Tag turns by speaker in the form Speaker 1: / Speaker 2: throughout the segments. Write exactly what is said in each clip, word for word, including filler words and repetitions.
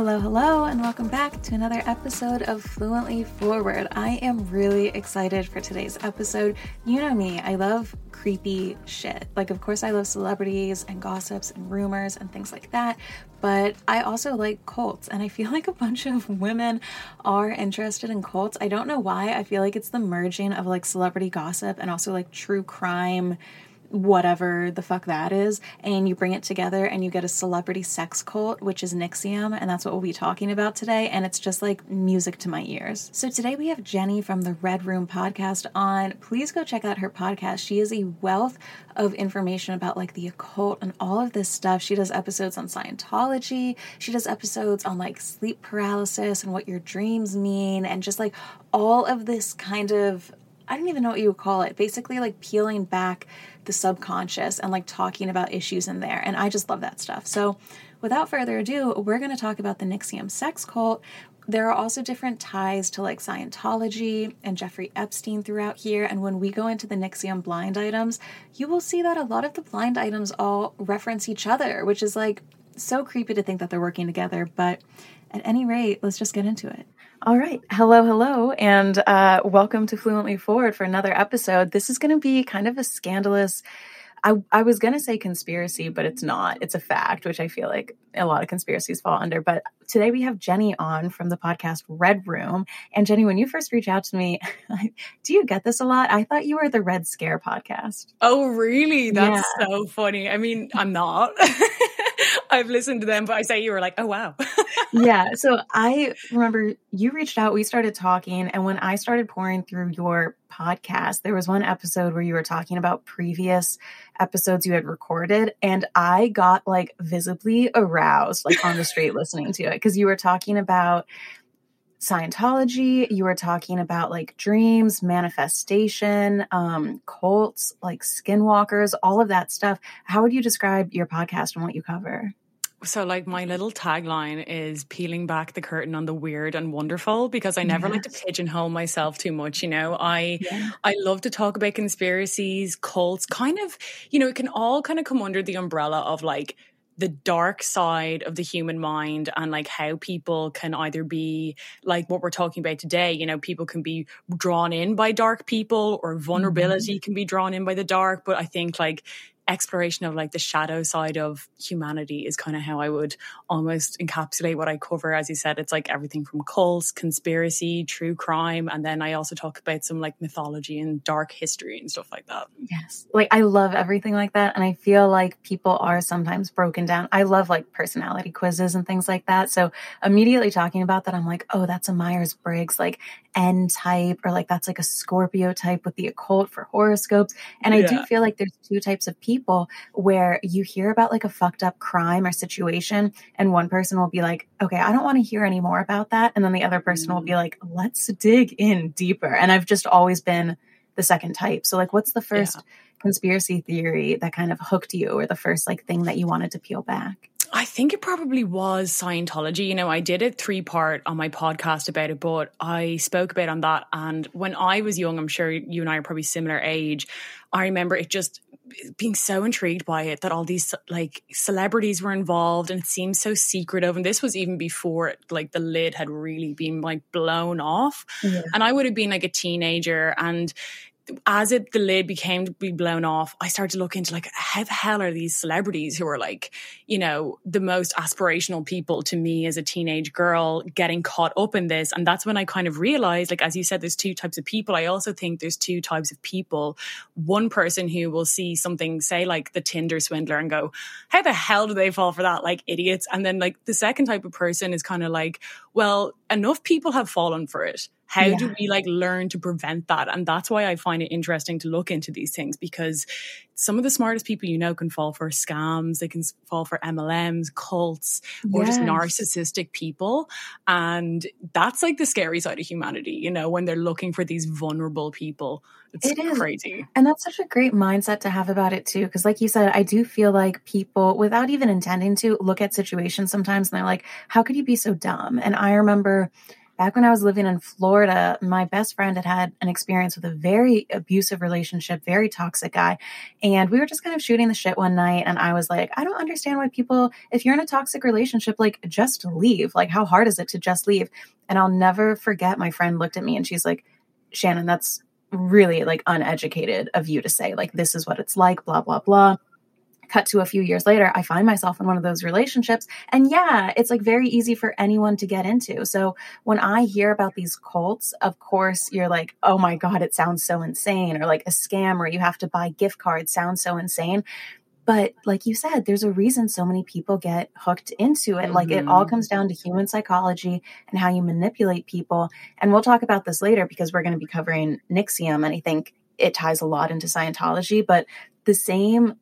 Speaker 1: Hello, hello, and welcome back to another episode of Fluently Forward. I am really excited for today's episode. You know me, I love creepy shit. Like, of course, I love celebrities and gossips and rumors and things like that, but I also like cults, and I feel like a bunch of women are interested in cults. I don't know why. I feel like it's the merging of like celebrity gossip and also like true crime, whatever the fuck that is, and you bring it together and you get a celebrity sex cult, which is N X I V M, and that's what we'll be talking about today, and it's just like music to my ears. So today we have Jenny from the Red Room podcast on. Please go check out her podcast. She is a wealth of information about like the occult and all of this stuff. She does episodes on Scientology. She does episodes on like sleep paralysis and what your dreams mean, and just like all of this kind of, I don't even know what you would call it, basically like peeling back the subconscious and like talking about issues in there. And I just love that stuff. So without further ado, we're going to talk about the N X I V M sex cult. There are also different ties to like Scientology and Jeffrey Epstein throughout here. And when we go into the N X I V M blind items, you will see that a lot of the blind items all reference each other, which is like so creepy to think that they're working together. But at any rate, let's just get into it. All right. Hello, hello, and uh, welcome to Fluently Forward for another episode. This is going to be kind of a scandalous, I, I was going to say conspiracy, but it's not. It's a fact, which I feel like a lot of conspiracies fall under. But today we have Jenny on from the podcast Red Room. And Jenny, when you first reached out to me, do you get this a lot? I thought you were the Red Scare podcast.
Speaker 2: Oh, really? That's
Speaker 1: Yeah.
Speaker 2: so funny. I mean, I'm not. I've listened to them, but I say you were like, oh, wow.
Speaker 1: Yeah. So I remember you reached out, we started talking, and when I started pouring through your podcast, there was one episode where you were talking about previous episodes you had recorded, and I got like visibly aroused, like on the street listening to it, because you were talking about Scientology, you were talking about like dreams, manifestation, um, cults, like skinwalkers, all of that stuff. How would you describe your podcast and what you cover?
Speaker 2: So like my little tagline is peeling back the curtain on the weird and wonderful, because I never
Speaker 1: Yes.
Speaker 2: like to pigeonhole myself too much. You know, I,
Speaker 1: Yeah.
Speaker 2: I love to talk about conspiracies, cults, kind of, you know, it can all kind of come under the umbrella of like the dark side of the human mind, and like how people can either be like what we're talking about today, you know, people can be drawn in by dark people, or vulnerability mm-hmm. can be drawn in by the dark. But I think like exploration of like the shadow side of humanity is kind of how I would almost encapsulate what I cover. As you said, it's like everything from cults, conspiracy, true crime, and then I also talk about some like mythology and dark history and stuff like that.
Speaker 1: Yes. Like I love everything like that, and I feel like people are sometimes broken down. I love like personality quizzes and things like that. So immediately talking about that, I'm like, oh, that's a Myers-Briggs like N type, or like that's like a Scorpio type with the occult for horoscopes. And I
Speaker 2: Yeah.
Speaker 1: do feel like there's two types of people people where you hear about like a fucked up crime or situation, and one person will be like, okay, I don't want to hear any more about that. And then the other person mm. will be like, let's dig in deeper. And I've just always been the second type. So like, what's the first yeah. conspiracy theory that kind of hooked you, or the first like thing that you wanted to peel back?
Speaker 2: I think it probably was Scientology. You know, I did a three part on my podcast about it, but I spoke about on that. And when I was young, I'm sure you and I are probably similar age, I remember it just being so intrigued by it, that all these like celebrities were involved, and it seemed so secretive. And this was even before like the lid had really been like blown off. Yeah. And I would have been like a teenager, and as it the lid became to be blown off, I started to look into like, how the hell are these celebrities who are like, you know, the most aspirational people to me as a teenage girl getting caught up in this? And that's when I kind of realized, like, as you said, there's two types of people. I also think there's two types of people. One person who will see something, say like the Tinder swindler, and go, how the hell do they fall for that? Like idiots. And then like the second type of person is kind of like, well, enough people have fallen for it. How yeah. do we like learn to prevent that? And that's why I find it interesting to look into these things, because some of the smartest people you know can fall for scams, they can fall for M L Ms, cults, or yes. just narcissistic people. And that's like the scary side of humanity, you know, when they're looking for these vulnerable people. It's
Speaker 1: it is
Speaker 2: crazy.
Speaker 1: And that's such a great mindset to have about it too. Because like you said, I do feel like people, without even intending to, look at situations sometimes and they're like, how could you be so dumb? And I remember back when I was living in Florida, my best friend had had an experience with a very abusive relationship, very toxic guy. And we were just kind of shooting the shit one night. And I was like, I don't understand why people, if you're in a toxic relationship, like just leave. Like, how hard is it to just leave? And I'll never forget, my friend looked at me and she's like, Shannon, that's really like uneducated of you to say, like, this is what it's like, blah, blah, blah. Cut to a few years later, I find myself in one of those relationships. And yeah, it's like very easy for anyone to get into. So when I hear about these cults, of course, you're like, oh my God, it sounds so insane. Or like a scam where you have to buy gift cards sounds so insane. But like you said, there's a reason so many people get hooked into it. Mm-hmm. Like it all comes down to human psychology and how you manipulate people. And we'll talk about this later because we're going to be covering N X I V M. And I think it ties a lot into Scientology, but the same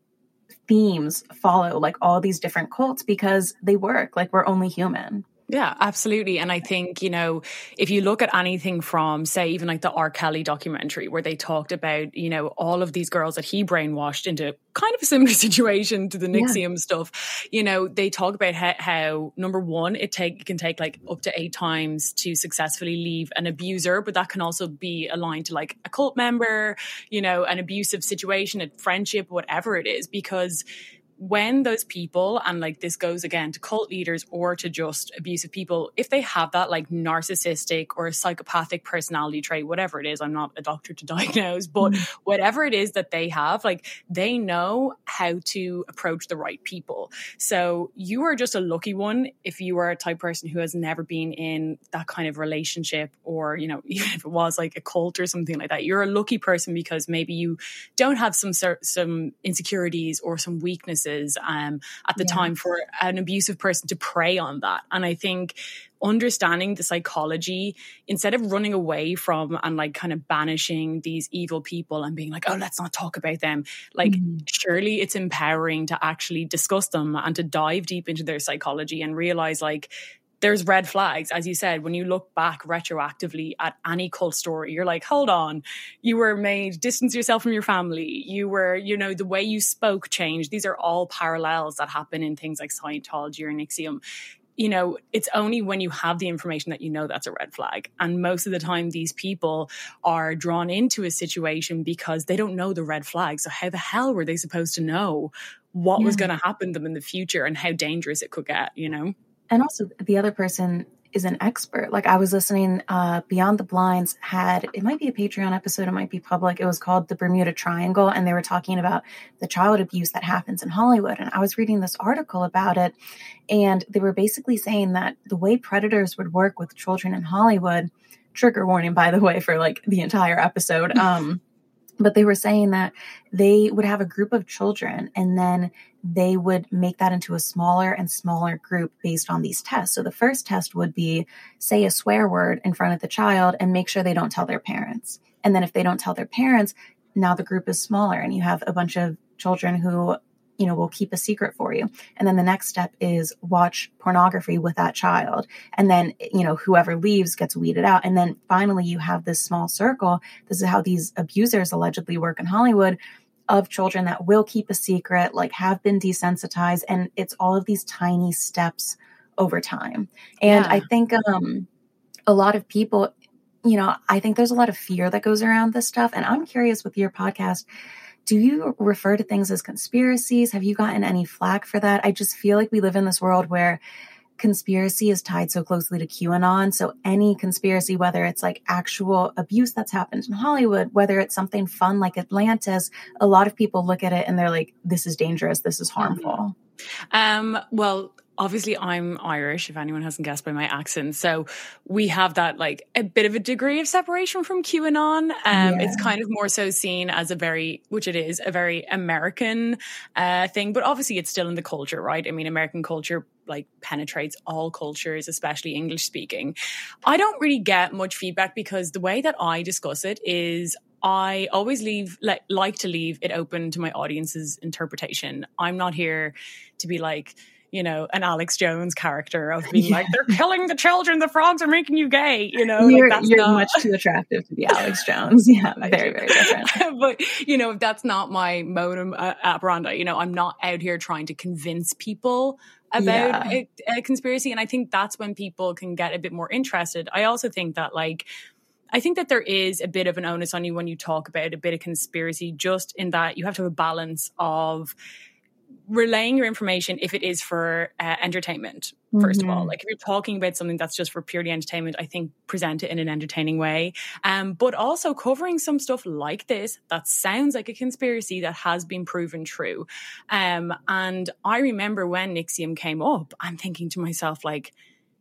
Speaker 1: themes follow like all these different cults because they work. Like we're only human.
Speaker 2: Yeah, absolutely. And I think, you know, if you look at anything from, say, even like the R. Kelly documentary where they talked about, you know, all of these girls that he brainwashed into kind of a similar situation to the N X I V M yeah. stuff, you know, they talk about how, how number one, it take it can take like up to eight times to successfully leave an abuser, but that can also be aligned to like a cult member, you know, an abusive situation, a friendship, whatever it is, because when those people, and like this goes again to cult leaders or to just abusive people, if they have that like narcissistic or psychopathic personality trait, whatever it is, I'm not a doctor to diagnose, but mm. whatever it is that they have, like they know how to approach the right people. So you are just a lucky one if you are a type person who has never been in that kind of relationship, or, you know, even if it was like a cult or something like that, you're a lucky person because maybe you don't have some some insecurities or some weaknesses Um, at the yeah. time for an abusive person to prey on that. And I think understanding the psychology, instead of running away from and like kind of banishing these evil people and being like, oh, let's not talk about them. Like, mm-hmm. surely it's empowering to actually discuss them and to dive deep into their psychology and realize like, there's red flags. As you said, when you look back retroactively at any cult story, you're like, hold on, you were made distance yourself from your family. You were, you know, the way you spoke changed. These are all parallels that happen in things like Scientology or N X I V M. You know, it's only when you have the information that you know that's a red flag. And most of the time, these people are drawn into a situation because they don't know the red flags. So how the hell were they supposed to know what yeah. was going to happen to them in the future and how dangerous it could get, you know?
Speaker 1: And also the other person is an expert. Like I was listening, uh, Beyond the Blinds had, it might be a Patreon episode, it might be public. It was called The Bermuda Triangle. And they were talking about the child abuse that happens in Hollywood. And I was reading this article about it. And they were basically saying that the way predators would work with children in Hollywood, trigger warning, by the way, for like the entire episode. Um, but they were saying that they would have a group of children and then they would make that into a smaller and smaller group based on these tests. So the first test would be say a swear word in front of the child and make sure they don't tell their parents. And then if they don't tell their parents, now the group is smaller and you have a bunch of children who, you know, will keep a secret for you. And then the next step is watch pornography with that child. And then, you know, whoever leaves gets weeded out. And then finally you have this small circle. This is how these abusers allegedly work in Hollywood, of children that will keep a secret, like have been desensitized. And it's all of these tiny steps over time. And yeah. I think um, a lot of people, you know, I think there's a lot of fear that goes around this stuff. And I'm curious with your podcast, do you refer to things as conspiracies? Have you gotten any flack for that? I just feel like we live in this world where conspiracy is tied so closely to QAnon. So any conspiracy, whether it's like actual abuse that's happened in Hollywood, whether it's something fun like Atlantis, a lot of people look at it and they're like, this is dangerous. This is harmful.
Speaker 2: Um, well, obviously I'm Irish, if anyone hasn't guessed by my accent. So we have that like a bit of a degree of separation from QAnon. Um, yeah. It's kind of more so seen as a very, which it is, a very American uh, thing, but obviously it's still in the culture, right? I mean, American culture like penetrates all cultures, especially English speaking. I don't really get much feedback because the way that I discuss it is I always leave like, like to leave it open to my audience's interpretation. I'm not here to be like, you know, an Alex Jones character of being yeah. like, they're killing the children, the frogs are making you gay, you know.
Speaker 1: You're,
Speaker 2: like, that's
Speaker 1: you're
Speaker 2: not...
Speaker 1: much too attractive to be Alex Jones. Yeah, very, very different.
Speaker 2: But, you know, that's not my modum uh, operandi. You know, I'm not out here trying to convince people about
Speaker 1: Yeah.
Speaker 2: a, a conspiracy. And I think that's when people can get a bit more interested. I also think that like, I think that there is a bit of an onus on you when you talk about a bit of conspiracy, just in that you have to have a balance of relaying your information if it is for uh, entertainment, first mm-hmm. of all. Like if you're talking about something that's just for purely entertainment, I think present it in an entertaining way. Um, but also covering some stuff like this that sounds like a conspiracy that has been proven true. Um, and I remember when N X I V M came up, I'm thinking to myself, like,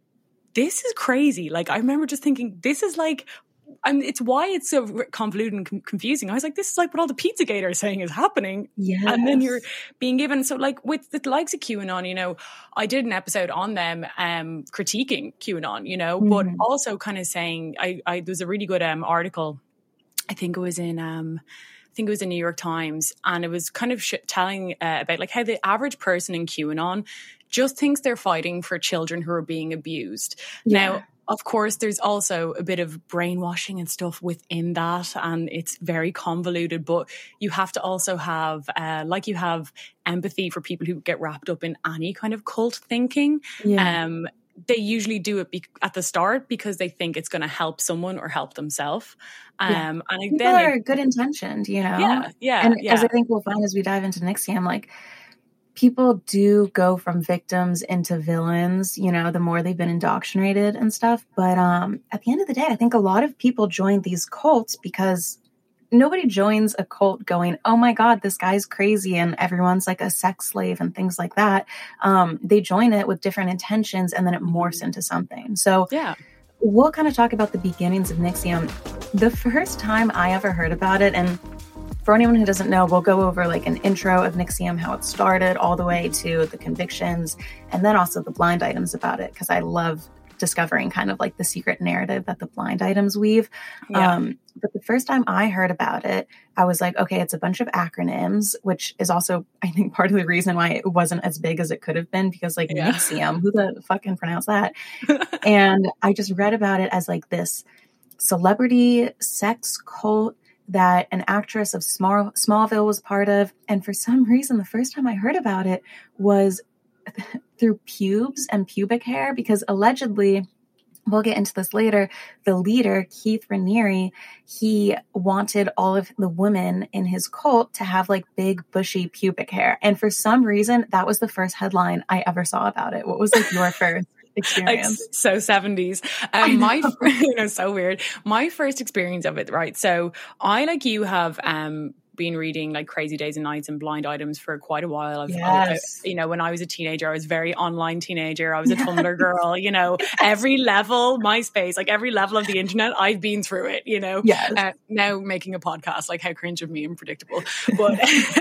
Speaker 2: this is crazy. Like, I remember just thinking, this is like, and it's why it's so convoluted and com- confusing. I was like, this is like what all the Pizzagate are saying is happening.
Speaker 1: Yes.
Speaker 2: And then you're being given, so like with the likes of QAnon, you know, I did an episode on them, um, critiquing QAnon, you know, mm. but also kind of saying, I, I, there was a really good, um, article, I think it was in, um, I think it was in New York Times, and it was kind of sh- telling uh, about like how the average person in QAnon just thinks they're fighting for children who are being abused. Yeah. Now, of course, there's also a bit of brainwashing and stuff within that, and it's very convoluted, but you have to also have, uh, like you have empathy for people who get wrapped up in any kind of cult thinking. Yeah. Um, they usually do it be- at the start because they think it's going to help someone or help themselves. Um,
Speaker 1: yeah.
Speaker 2: and
Speaker 1: People
Speaker 2: then
Speaker 1: are
Speaker 2: it,
Speaker 1: good intentioned, you know?
Speaker 2: Yeah, yeah.
Speaker 1: And
Speaker 2: yeah.
Speaker 1: as I think we'll find as we dive into N X I V M, like, people do go from victims into villains, you know, the more they've been indoctrinated and stuff. But um, at the end of the day, I think a lot of people join these cults because nobody joins a cult going, oh my God, this guy's crazy and everyone's like a sex slave and things like that. Um, they join it with different intentions and then it morphs into something. So
Speaker 2: yeah.
Speaker 1: we'll kind of talk about the beginnings of N X I V M. The first time I ever heard about it, and for anyone who doesn't know, we'll go over like an intro of N X I V M, how it started, all the way to the convictions, and then also the blind items about it, because I love discovering kind of like the secret narrative that the blind items weave. Yeah. Um, but the first time I heard about it, I was like, okay, it's a bunch of acronyms, which is also, I think, part of the reason why it wasn't as big as it could have been, because like yeah. N X I V M, who the fuck can pronounce that? And I just read about it as like this celebrity sex cult that an actress of Small, Smallville was part of. And for some reason, the first time I heard about it was through pubes and pubic hair, because allegedly, we'll get into this later, the leader, Keith Raniere, he wanted all of the women in his cult to have like big, bushy pubic hair. And for some reason, that was the first headline I ever saw about it. What was like your first experience?
Speaker 2: Like, so seventies. Um, my, you know, so weird. My first experience of it, right? So I, like you, have um been reading like Crazy Days and Nights and Blind Items for quite a while. I've,
Speaker 1: yes.
Speaker 2: I, you know, when I was a teenager, I was very online teenager. I was a Tumblr girl, you know, every level, MySpace, like every level of the internet, I've been through it, you know.
Speaker 1: Yes.
Speaker 2: Uh, now making a podcast, like how cringe of me and predictable. But,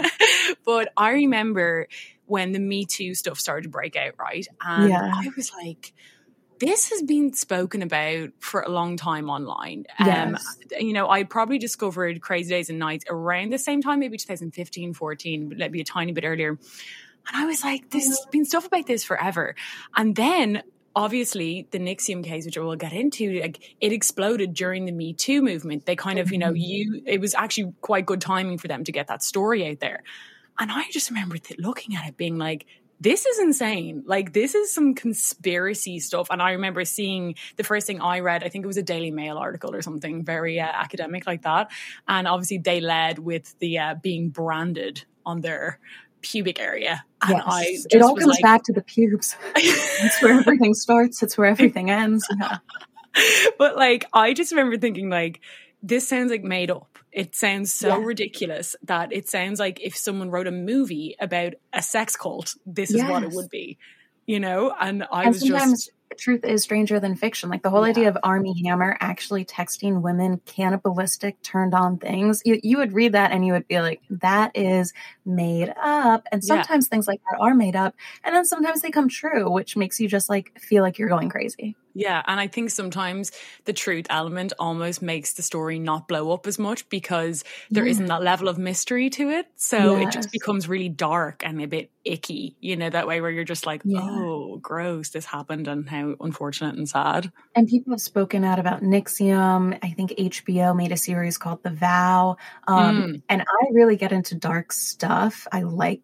Speaker 2: but I remember when the Me Too stuff started to break out, right? And yeah. I was like, this has been spoken about for a long time online. Um, yes. You know, I probably discovered Crazy Days and Nights around the same time, maybe twenty fifteen, fourteen, maybe a tiny bit earlier. And I was like, there's been stuff about this forever. And then obviously the N X I V M case, which I will get into, like, it exploded during the Me Too movement. They kind of, you know, you it was actually quite good timing for them to get that story out there. And I just remember th- looking at it being like, this is insane. Like, this is some conspiracy stuff. And I remember seeing the first thing I read, I think it was a Daily Mail article or something very uh, academic like that. And obviously they led with the uh, being branded on their pubic area. And
Speaker 1: yes.
Speaker 2: I just
Speaker 1: it all comes
Speaker 2: like,
Speaker 1: back to the pubes. It's where everything starts. It's where everything ends. Yeah.
Speaker 2: But like, I just remember thinking like, this sounds like made up. It sounds so yeah. ridiculous that it sounds like if someone wrote a movie about a sex cult, this yes. is what it would be, you know? And I
Speaker 1: and
Speaker 2: was
Speaker 1: sometimes
Speaker 2: just...
Speaker 1: truth is stranger than fiction. Like the whole yeah. idea of Armie Hammer actually texting women cannibalistic, turned on things. You, you would read that and you would be like, that is made up. And sometimes yeah. things like that are made up. And then sometimes they come true, which makes you just like feel like you're going crazy.
Speaker 2: Yeah, and I think sometimes the truth element almost makes the story not blow up as much because there yeah. isn't that level of mystery to it. So yes. it just becomes really dark and a bit icky, you know, that way where you're just like, yeah. oh, gross, this happened and how unfortunate and sad.
Speaker 1: And people have spoken out about N X I V M. I think H B O made a series called The Vow. Um, mm. And I really get into dark stuff. I like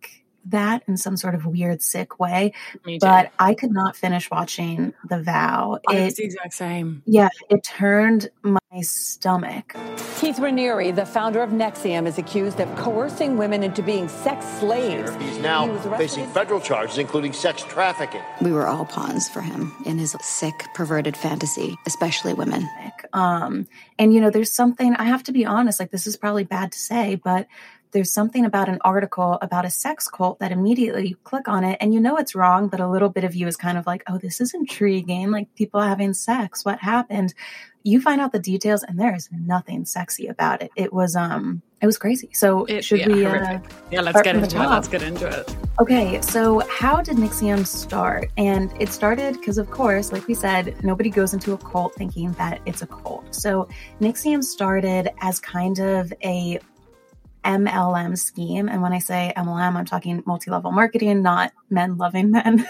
Speaker 1: that in some sort of weird, sick way.
Speaker 2: Me too.
Speaker 1: But I could not finish watching The Vow.
Speaker 2: I
Speaker 1: It,
Speaker 2: was the exact same.
Speaker 1: yeah, it turned my stomach.
Speaker 3: Keith Raniere, the founder of NXIVM, is accused of coercing women into being sex slaves.
Speaker 4: He's now
Speaker 3: He was arrested
Speaker 4: facing
Speaker 3: in-
Speaker 4: federal charges, including sex trafficking.
Speaker 5: We were all pawns for him in his sick, perverted fantasy, especially women.
Speaker 1: Um, and, you know, there's something, I have to be honest, like this is probably bad to say, but there's something about an article about a sex cult that immediately you click on it and you know it's wrong, but a little bit of you is kind of like, oh, this is intriguing. Like people having sex, what happened? You find out the details and there is nothing sexy about it. It was, um, it was crazy. So
Speaker 2: It-
Speaker 1: should
Speaker 2: yeah,
Speaker 1: we, uh,
Speaker 2: horrific. yeah, let's
Speaker 1: start
Speaker 2: get
Speaker 1: from the
Speaker 2: into it.
Speaker 1: top?
Speaker 2: Let's get into it.
Speaker 1: Okay, so how did NXIVM start? And it started because, of course, like we said, nobody goes into a cult thinking that it's a cult. So NXIVM started as kind of a M L M scheme. And when I say M L M, I'm talking multi-level marketing, not men loving men.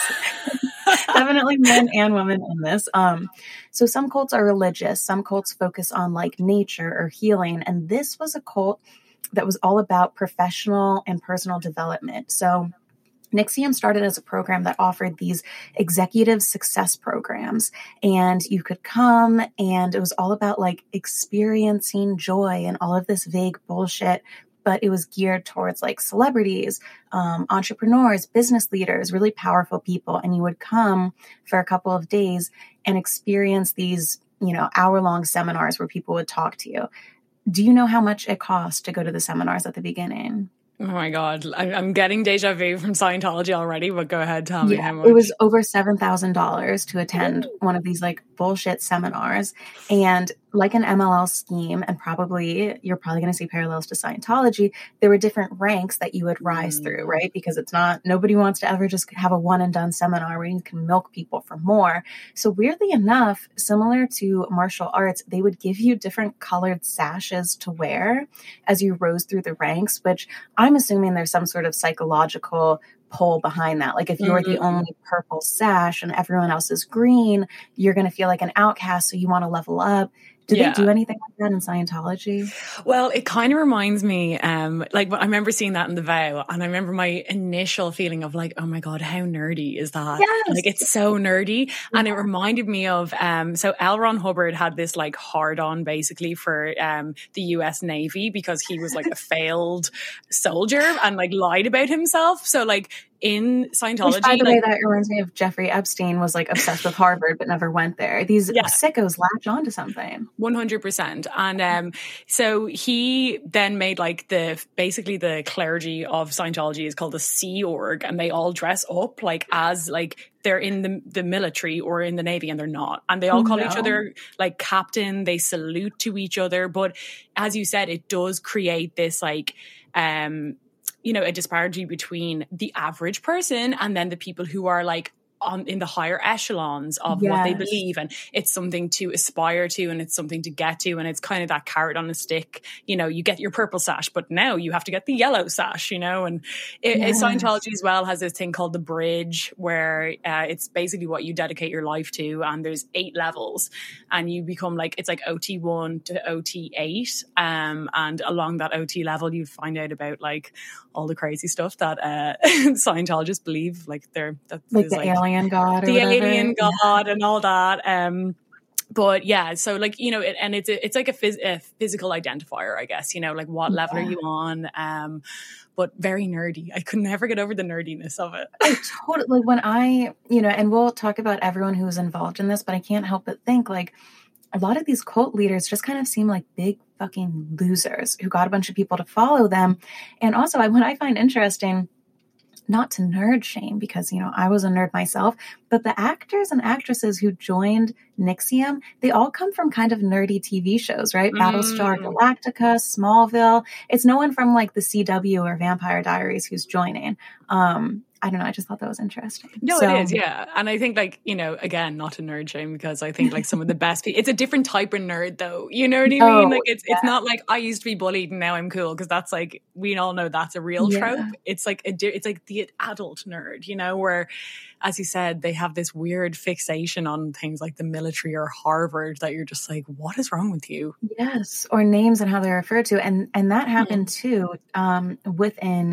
Speaker 1: Definitely men and women in this. Um, so some cults are religious. Some cults focus on like nature or healing. And this was a cult that was all about professional and personal development. So NXIVM started as a program that offered these executive success programs, and you could come and it was all about like experiencing joy and all of this vague bullshit, but it was geared towards like celebrities, um, entrepreneurs, business leaders, really powerful people. And you would come for a couple of days and experience these, you know, hour long seminars where people would talk to you. Do you know how much it cost to go to the seminars at the beginning?
Speaker 2: Oh my God. I- I'm getting deja vu from Scientology already, but go ahead, tell me
Speaker 1: Yeah,
Speaker 2: how much.
Speaker 1: it was over seven thousand dollars to attend one of these like bullshit seminars. And like an M L L scheme, and probably you're probably going to see parallels to Scientology, there were different ranks that you would rise
Speaker 2: Mm.
Speaker 1: through, right? Because it's not, nobody wants to ever just have a one and done seminar where you can milk people for more. So weirdly enough, similar to martial arts, they would give you different colored sashes to wear as you rose through the ranks, which I'm assuming there's some sort of psychological pull behind that. Like if you're the
Speaker 2: Mhm.
Speaker 1: only purple sash and everyone else is green, you're going to feel like an outcast. So you want to level up. Do
Speaker 2: Yeah.
Speaker 1: they do anything like that in Scientology?
Speaker 2: Well, it kind of reminds me, um, like I remember seeing that in The Vow, and I remember my initial feeling of like, oh my God, how nerdy is that?
Speaker 1: Yes.
Speaker 2: Like it's so nerdy. And it reminded me of, um, so L. Ron Hubbard had this like hard on basically for, um, the U S Navy because he was like a failed soldier and like lied about himself. So like in Scientology,
Speaker 1: Which, by the
Speaker 2: like,
Speaker 1: way, that reminds me of Jeffrey Epstein was like obsessed with Harvard but never went there. These
Speaker 2: Yeah.
Speaker 1: sickos latch onto something.
Speaker 2: one hundred percent. And um, so he then made like the, basically the clergy of Scientology is called the Sea Org, and they all dress up like as like they're in the, the military or in the Navy, and they're not. And they all call
Speaker 1: No.
Speaker 2: each other like captain, they salute to each other. But as you said, it does create this like, um, you know, a disparity between the average person and then the people who are like on in the higher echelons of what they
Speaker 1: Yes.
Speaker 2: believe. And it's something to aspire to, and it's something to get to. And it's kind of that carrot on a stick. You know, you get your purple sash, but now you have to get the yellow sash, you know. And it,
Speaker 1: Yes.
Speaker 2: Scientology as well has this thing called the bridge, where uh, it's basically what you dedicate your life to. And there's eight levels, and you become like, it's like O T one to O T eight. Um, and along that O T level, you find out about like all the crazy stuff that uh, Scientologists believe, like they're that
Speaker 1: Like
Speaker 2: there's,
Speaker 1: the alien god or
Speaker 2: the
Speaker 1: whatever.
Speaker 2: alien god and all that. Um, but yeah, so like, you know, it, and it's a, it's like a, phys- a physical identifier, I guess, you know, like what level
Speaker 1: Yeah.
Speaker 2: are you on? Um, but very nerdy. I could never get over the nerdiness of it.
Speaker 1: I totally, when I, you know, and we'll talk about everyone who's involved in this, but I can't help but think like a lot of these cult leaders just kind of seem like big fucking losers who got a bunch of people to follow them. And also, I, what I find interesting, not to nerd shame, because, you know, I was a nerd myself, but the actors and actresses who joined NXIVM, they all come from kind of nerdy T V shows, right?
Speaker 2: Mm.
Speaker 1: Battlestar Galactica, Smallville. It's no one from like the C W or Vampire Diaries who's joining. Um, I don't know. I just thought that was interesting.
Speaker 2: No,
Speaker 1: So-
Speaker 2: it is, yeah. And I think like, you know, again, not to nerd shame, because I think like some of the best people, it's a different type of nerd though. You know what I mean?
Speaker 1: Oh,
Speaker 2: like it's it's
Speaker 1: yeah.
Speaker 2: not like I used to be bullied and now I'm cool, because that's like, we all know that's a real
Speaker 1: Yeah.
Speaker 2: trope. It's like a, di- it's like the adult nerd, you know, where, as you said, they have this weird fixation on things like the military or Harvard that you're just like, what is wrong with you?
Speaker 1: Yes, or names and how they're referred to, and and that happened too um, within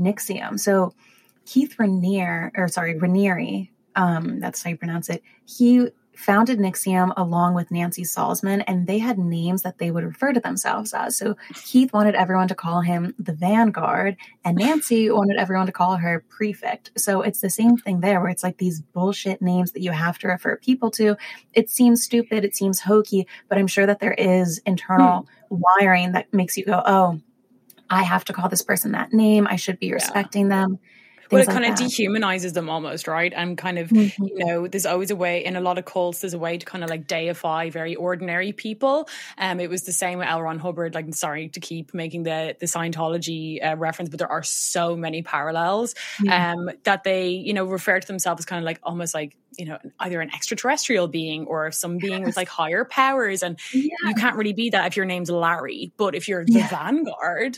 Speaker 1: N X I V M. So Keith Raniere, or sorry, Raniere, um, that's how you pronounce it. He founded N X I V M along with Nancy Salzman, and they had names that they would refer to themselves as. So Keith wanted everyone to call him the Vanguard, and Nancy wanted everyone to call her Prefect. So it's the same thing there, where it's like these bullshit names that you have to refer people to. It seems stupid, it seems hokey, but I'm sure that there is internal hmm. wiring that makes you go, oh, I have to call this person that name. I should be respecting yeah. them.
Speaker 2: Well, it
Speaker 1: like
Speaker 2: kind of
Speaker 1: that.
Speaker 2: dehumanizes them almost, right? And kind of,
Speaker 1: mm-hmm.
Speaker 2: you know, there's always a way, in a lot of cults, there's a way to kind of like deify very ordinary people. Um, it was the same with L. Ron Hubbard, like, sorry to keep making the, the Scientology uh, reference, but there are so many parallels
Speaker 1: yeah.
Speaker 2: um, that they, you know, refer to themselves as kind of like almost like, you know, either an extraterrestrial being or some being yes. with like higher powers. And yes. you can't really be that if your name's Larry, but if you're the yeah. Vanguard,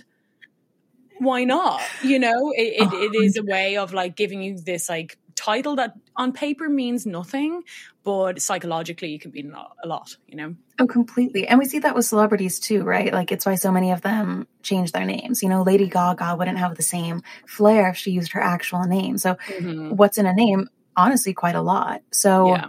Speaker 2: why not? You know, it, it, it is a way of like giving you this like title that on paper means nothing, but psychologically it can mean a lot, you know?
Speaker 1: Oh, completely. And we see that with celebrities too, right? Like it's why so many of them change their names. You know, Lady Gaga wouldn't have the same flair if she used her actual name. So mm-hmm. what's in a name? Honestly, quite a lot. So yeah.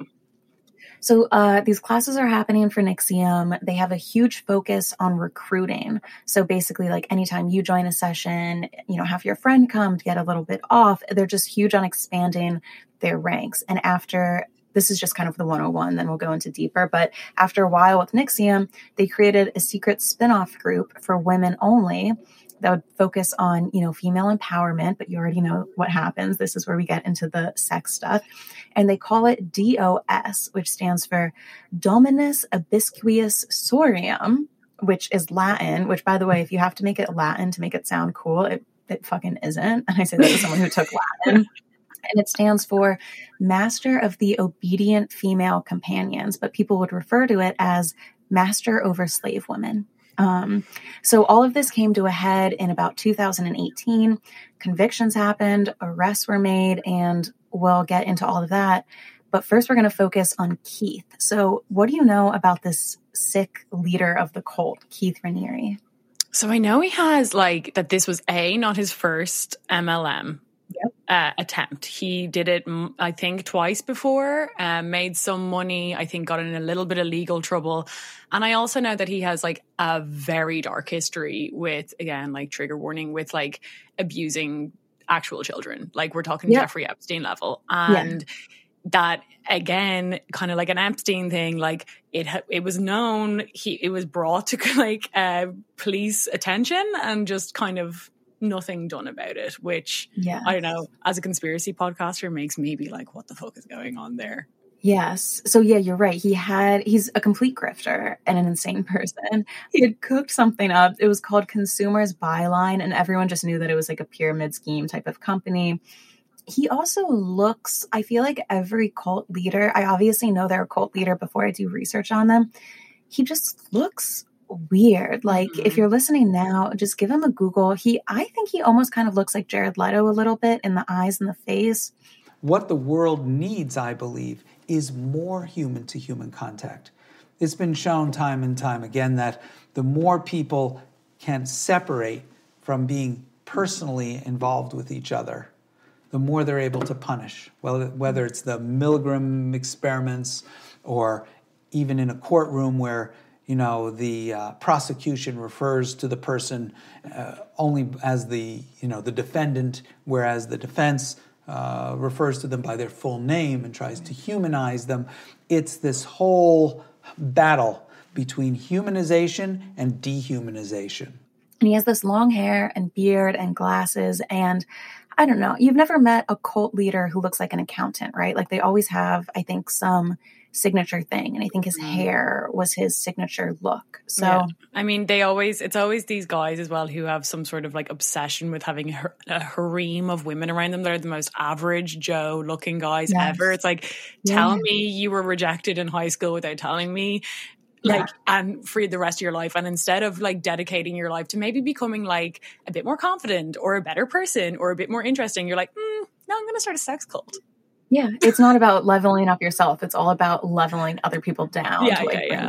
Speaker 1: So uh, these classes are happening for N X I V M. They have a huge focus on recruiting. So basically, like anytime you join a session, you know, have your friend come to get a little bit off. They're just huge on expanding their ranks. And after, this is just kind of the one oh one, then we'll go into deeper. But after a while with N X I V M, they created a secret spin-off group for women only that would focus on, you know, female empowerment, but you already know what happens. This is where we get into the sex stuff. And they call it D O S, which stands for Dominus Obsequious Sorium, which is Latin, which, by the way, if you have to make it Latin to make it sound cool, it, it fucking isn't. And I say that as someone who took Latin. And it stands for Master of the Obedient Female Companions, but people would refer to it as Master over Slave Women. Um, so all of this came to a head in about two thousand eighteen. Convictions happened, arrests were made, and we'll get into all of that. But first, we're going to focus on Keith. So what do you know about this sick leader of the cult, Keith Raniere?
Speaker 2: So I know he has like that this was A, not his first M L M. Yep. Uh, attempt. He did it, I think, twice before, um, made some money, I think got in a little bit of legal trouble. And I also know that he has like a very dark history with, again, like trigger warning, with like abusing actual children. Like we're talking yep. Jeffrey Epstein level. And yeah. that, again, kind of like an Epstein thing, like it it was known, he it was brought to like uh, police attention and just kind of nothing done about it, which yes. I don't know, as a conspiracy podcaster makes me be like, what the fuck is going on there?
Speaker 1: Yes. So yeah, you're right. He had, he's a complete grifter and an insane person. He had cooked something up. It was called Consumers Byline, and everyone just knew that it was like a pyramid scheme type of company. He also looks, I feel like every cult leader, I obviously know they're a cult leader before I do research on them. He just looks weird. Like mm-hmm. if you're listening now, just give him a Google. He, I think he almost kind of looks like Jared Leto a little bit in the eyes and the face.
Speaker 6: What the world needs, I believe, is more human to human contact. It's been shown time and time again that the more people can separate from being personally involved with each other, the more they're able to punish. Well, whether it's the Milgram experiments or even in a courtroom where you know, the uh, prosecution refers to the person uh, only as the, you know, the defendant, whereas the defense uh, refers to them by their full name and tries to humanize them. It's this whole battle between humanization and dehumanization.
Speaker 1: And he has this long hair and beard and glasses, and I don't know, you've never met a cult leader who looks like an accountant, right? Like they always have, I think, some signature thing, and I think his hair was his signature look. So
Speaker 2: yeah. I mean, they always it's always these guys as well who have some sort of like obsession with having a, a harem of women around them that are the most average Joe looking guys yes. ever. It's like, tell yeah. me you were rejected in high school without telling me, like, yeah. and for the rest of your life. And instead of like dedicating your life to maybe becoming like a bit more confident or a better person or a bit more interesting, you're like, mm, no, I'm going to start a sex cult.
Speaker 1: Yeah, it's not about leveling up yourself. It's all about leveling other people down
Speaker 2: yeah,
Speaker 1: to like
Speaker 2: yeah,
Speaker 1: bring
Speaker 2: yeah.
Speaker 1: them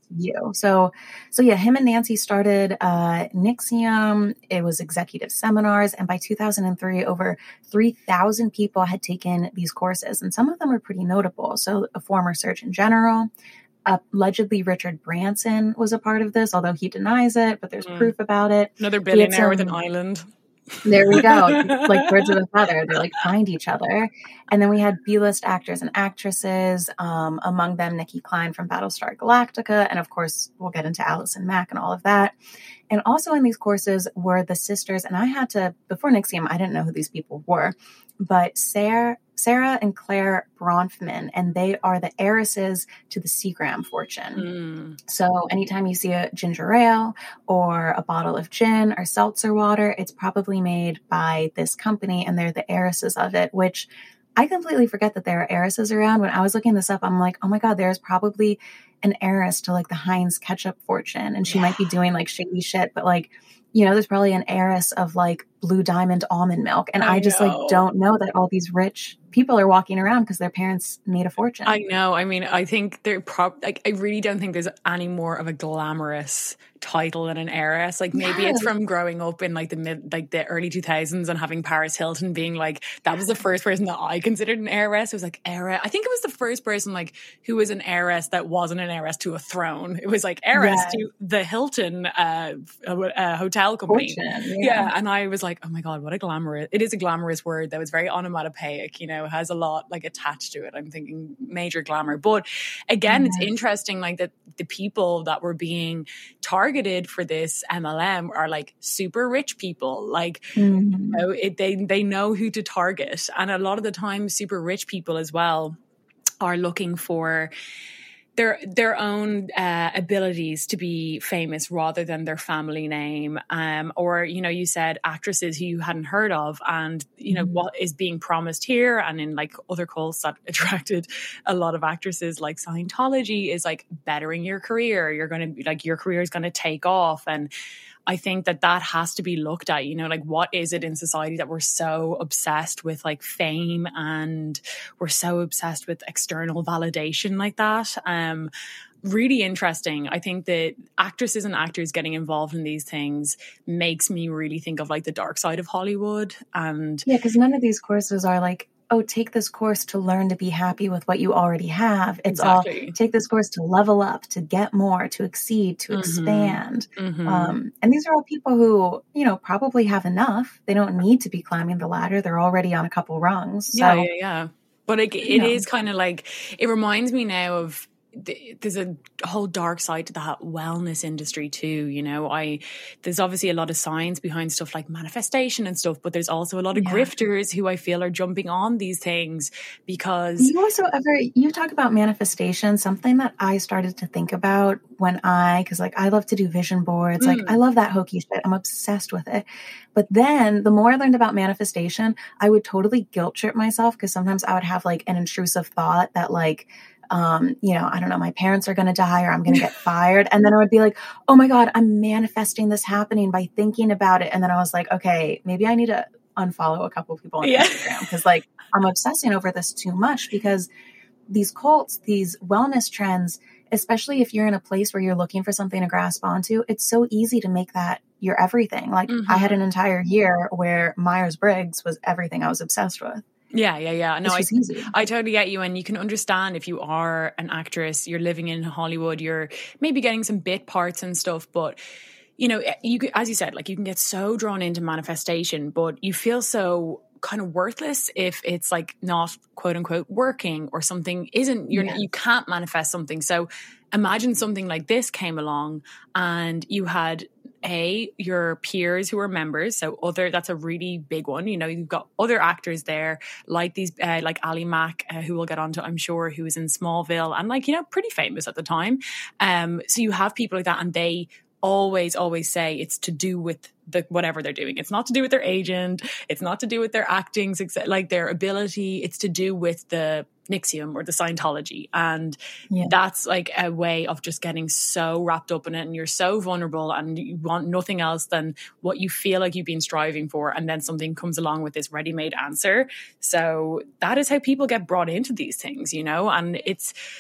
Speaker 1: you. So, so yeah, him and Nancy started uh, N X I V M. It was executive seminars. And by two thousand three, over three thousand people had taken these courses. And some of them are pretty notable. So a former Surgeon General, allegedly Richard Branson was a part of this, although he denies it, but there's mm. proof about it.
Speaker 2: Another billionaire some, with an island.
Speaker 1: There we go. Like birds of a feather. They like find each other. And then we had B-list actors and actresses, um, among them Nikki Klein from Battlestar Galactica. And of course, we'll get into Allison Mack and all of that. And also in these courses were the sisters. And I had to, before N X I V M, I didn't know who these people were, but Sarah, Sarah and Claire Bronfman, and they are the heiresses to the Seagram fortune. Mm. So anytime you see a ginger ale or a bottle of gin or seltzer water, it's probably made by this company and they're the heiresses of it, which I completely forget that there are heiresses around. When I was looking this up, I'm like, oh my God, there's probably an heiress to like the Heinz ketchup fortune. And she yeah. might be doing like shady shit, but like, you know, there's probably an heiress of like Blue Diamond almond milk. And I, I just know. like don't know that all these rich people are walking around because their parents made a fortune.
Speaker 2: I know. I mean, I think they're prob like, I really don't think there's any more of a glamorous title than an heiress. Like maybe yes. it's from growing up in like the mid, like the early two thousands and having Paris Hilton being like, that was the first person that I considered an heiress. It was like heiress. I think it was the first person like who was an heiress that wasn't an heiress to a throne. It was like heiress yes. to the Hilton uh, uh, hotel company. Fortune, yeah. yeah. And I was like, oh my God, what a glamorous, it is a glamorous word that was very onomatopoeic, you know, it has a lot like attached to it. I'm thinking major glamour. But again, mm-hmm. it's interesting like that the people that were being targeted for this M L M are like super rich people. Like, mm-hmm. you know, it, they, they know who to target. And a lot of the time, super rich people as well are looking for their their own uh, abilities to be famous rather than their family name. Um, or, you know, you said actresses who you hadn't heard of, and, you know, mm-hmm. what is being promised here and in like other cults that attracted a lot of actresses like Scientology is like bettering your career. You're going to be like, your career is going to take off. And I think that that has to be looked at, you know, like what is it in society that we're so obsessed with like fame and we're so obsessed with external validation like that. Um, really interesting. I think that actresses and actors getting involved in these things makes me really think of like the dark side of Hollywood. And
Speaker 1: yeah, because none of these courses are like, oh, take this course to learn to be happy with what you already have. It's exactly. all take this course to level up, to get more, to exceed, to mm-hmm. expand. Mm-hmm. Um, and these are all people who, you know, probably have enough. They don't need to be climbing the ladder. They're already on a couple rungs. So,
Speaker 2: yeah, yeah, yeah. But it, it is kind of like, it reminds me now of, there's a whole dark side to that wellness industry too. You know, I, there's obviously a lot of science behind stuff like manifestation and stuff, but there's also a lot of yeah. grifters who I feel are jumping on these things because
Speaker 1: you also ever, you talk about manifestation, something that I started to think about when I, cause like I love to do vision boards. Mm. Like I love that hokey shit. I'm obsessed with it. But then the more I learned about manifestation, I would totally guilt trip myself. Cause sometimes I would have like an intrusive thought that like, Um, you know, I don't know, my parents are going to die or I'm going to get fired. And then I would be like, oh my God, I'm manifesting this happening by thinking about it. And then I was like, okay, maybe I need to unfollow a couple of people on yeah. Instagram because like I'm obsessing over this too much because these cults, these wellness trends, especially if you're in a place where you're looking for something to grasp onto, it's so easy to make that your everything. Like mm-hmm. I had an entire year where Myers-Briggs was everything I was obsessed with.
Speaker 2: Yeah, yeah, yeah. No, I, I totally get you. And you can understand if you are an actress, you're living in Hollywood, you're maybe getting some bit parts and stuff, but you know, you as you said, like you can get so drawn into manifestation, but you feel so kind of worthless if it's like not quote unquote working or something isn't, you're, yes. you can't manifest something. So imagine something like this came along and you had A, your peers who are members. So other, that's a really big one. You know, you've got other actors there like these, uh, like Ali Mack, uh, who we'll get onto, I'm sure, who was in Smallville and like, you know, pretty famous at the time. Um, so you have people like that and they always, always say it's to do with the whatever they're doing. It's not to do with their agent. It's not to do with their acting, like their ability. It's to do with the N X I V M or the Scientology. And yeah. that's like a way of just getting so wrapped up in it and you're so vulnerable and you want nothing else than what you feel like you've been striving for. And then something comes along with this ready-made answer. So that is how people get brought into these things, you know, and it's,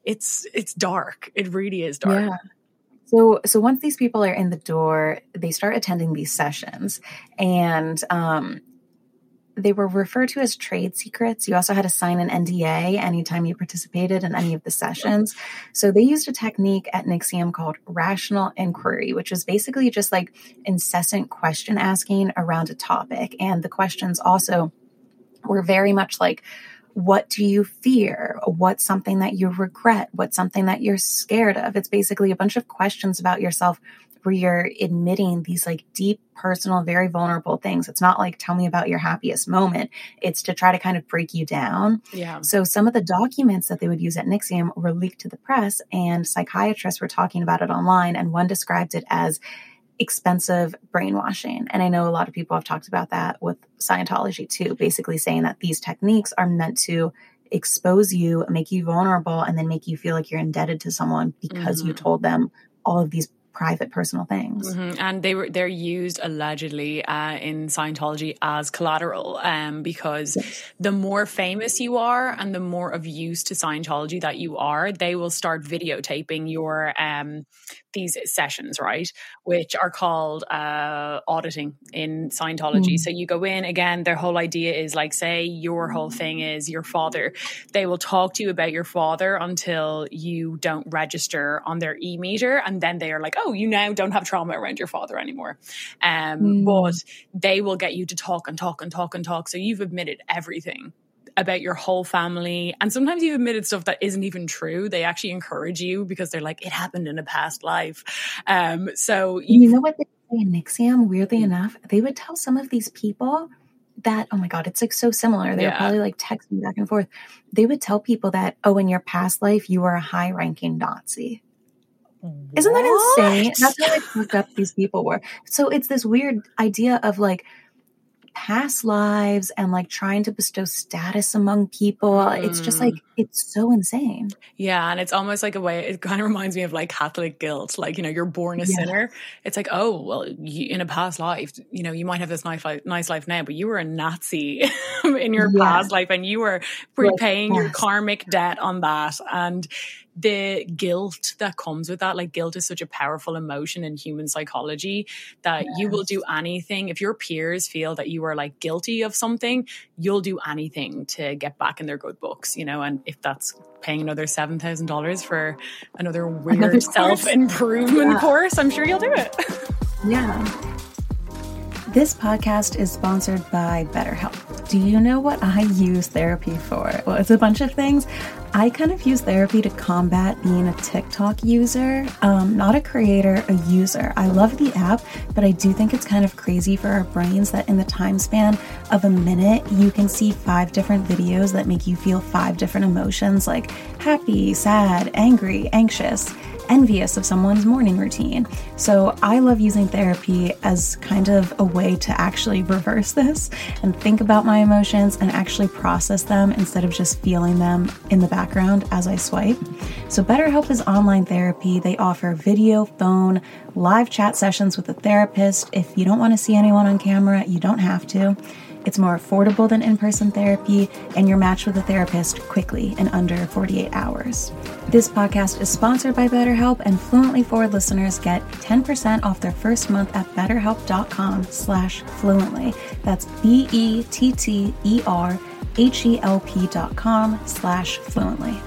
Speaker 2: it's it's dark. It really is dark.
Speaker 1: Yeah. So, so once these people are in the door, they start attending these sessions, and um, they were referred to as trade secrets. You also had to sign an N D A anytime you participated in any of the sessions. So they used a technique at N X I V M called rational inquiry, which is basically just like incessant question asking around a topic. And the questions also were very much like, what do you fear? What's something that you regret? What's something that you're scared of? It's basically a bunch of questions about yourself where you're admitting these like deep, personal, very vulnerable things. It's not like, tell me about your happiest moment. It's to try to kind of break you down.
Speaker 2: Yeah.
Speaker 1: So some of the documents that they would use at N X I V M were leaked to the press, and psychiatrists were talking about it online. And one described it as expensive brainwashing. And I know a lot of people have talked about that with Scientology too, basically saying that these techniques are meant to expose you, make you vulnerable, and then make you feel like you're indebted to someone because mm-hmm. you told them all of these private, personal things.
Speaker 2: Mm-hmm. And they were they're used allegedly uh, in Scientology as collateral, um, because yes. the more famous you are and the more of use to Scientology that you are, they will start videotaping your um, these sessions, right? Which are called uh, auditing in Scientology. Mm. So you go in, again, their whole idea is like, say your whole thing is your father. They will talk to you about your father until you don't register on their e-meter. And then they are like, oh, you now don't have trauma around your father anymore. Um, mm. But they will get you to talk and talk and talk and talk. So you've admitted everything about your whole family. And sometimes you've admitted stuff that isn't even true. They actually encourage you because they're like, it happened in a past life. Um, so
Speaker 1: you, you know what they say in N X I V M, weirdly enough, they would tell some of these people that, oh my God, it's like so similar. They yeah. were probably like texting back and forth. They would tell people that, oh, in your past life, you were a high ranking Nazi. What? Isn't that insane? That's how like fucked up these people were. So it's this weird idea of like, past lives and like trying to bestow status among people. Mm. It's just like, it's so insane.
Speaker 2: Yeah. And it's almost like a way, it kind of reminds me of like Catholic guilt. Like, you know, you're born a yeah. sinner. It's like, oh, well, you, in a past life, you know, you might have this nice life, nice life now, but you were a Nazi in your yeah. past life and you were repaying like, your yes. karmic debt on that. And the guilt that comes with that, like guilt is such a powerful emotion in human psychology that yes. you will do anything. If your peers feel that you are like guilty of something, you'll do anything to get back in their good books, you know, and if that's paying another seven thousand dollars for another weird another self-improvement yeah. course, I'm sure you'll do it.
Speaker 1: Yeah. This podcast is sponsored by BetterHelp. Do you know what I use therapy for? Well, it's a bunch of things. I kind of use therapy to combat being a TikTok user, um, not a creator, a user. I love the app, but I do think it's kind of crazy for our brains that in the time span of a minute, you can see five different videos that make you feel five different emotions like happy, sad, angry, anxious, envious of someone's morning routine. So I love using therapy as kind of a way to actually reverse this and think about my emotions and actually process them instead of just feeling them in the background as I swipe. So BetterHelp is online therapy. They offer video, phone, live chat sessions with a therapist. If you don't want to see anyone on camera, you don't have to. It's more affordable than in-person therapy, and you're matched with a therapist quickly in under forty-eight hours. This podcast is sponsored by BetterHelp, and Fluently Forward listeners get ten percent off their first month at betterhelp.com slash fluently. That's B-E-T-T-E-R-H-E-L-P dot com slash fluently.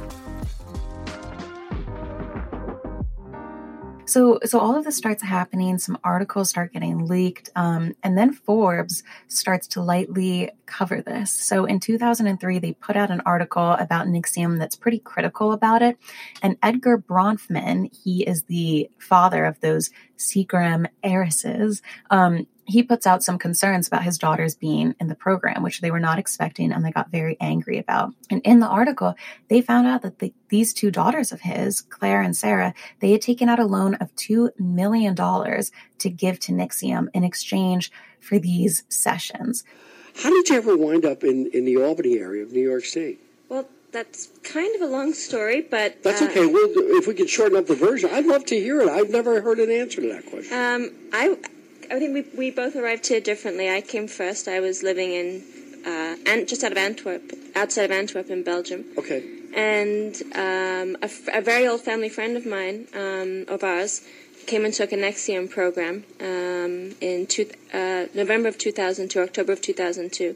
Speaker 1: So, so all of this starts happening. Some articles start getting leaked, um, and then Forbes starts to lightly cover this. So, in two thousand three, they put out an article about N X I V M that's pretty critical about it. And Edgar Bronfman, he is the father of those Seagram heiresses. Um, he puts out some concerns about his daughters being in the program, which they were not expecting, and they got very angry about. And in the article, they found out that the, these two daughters of his, Claire and Sarah, they had taken out a loan of two million dollars to give to N X I V M in exchange for these sessions.
Speaker 7: How did you ever wind up in, in the Albany area of New York State?
Speaker 8: Well, that's kind of a long story, but...
Speaker 7: That's
Speaker 8: uh,
Speaker 7: okay. We'll, if we could shorten up the version, I'd love to hear it. I've never heard an answer to that question.
Speaker 8: Um, I... I think we we both arrived here differently. I came first. I was living in uh, Ant, just out of Antwerp, outside of Antwerp in Belgium.
Speaker 7: Okay.
Speaker 8: and um, a, f- a very old family friend of mine, um, of ours, came and took a Nexium program um, in two, uh, November of two thousand two, October of two thousand two,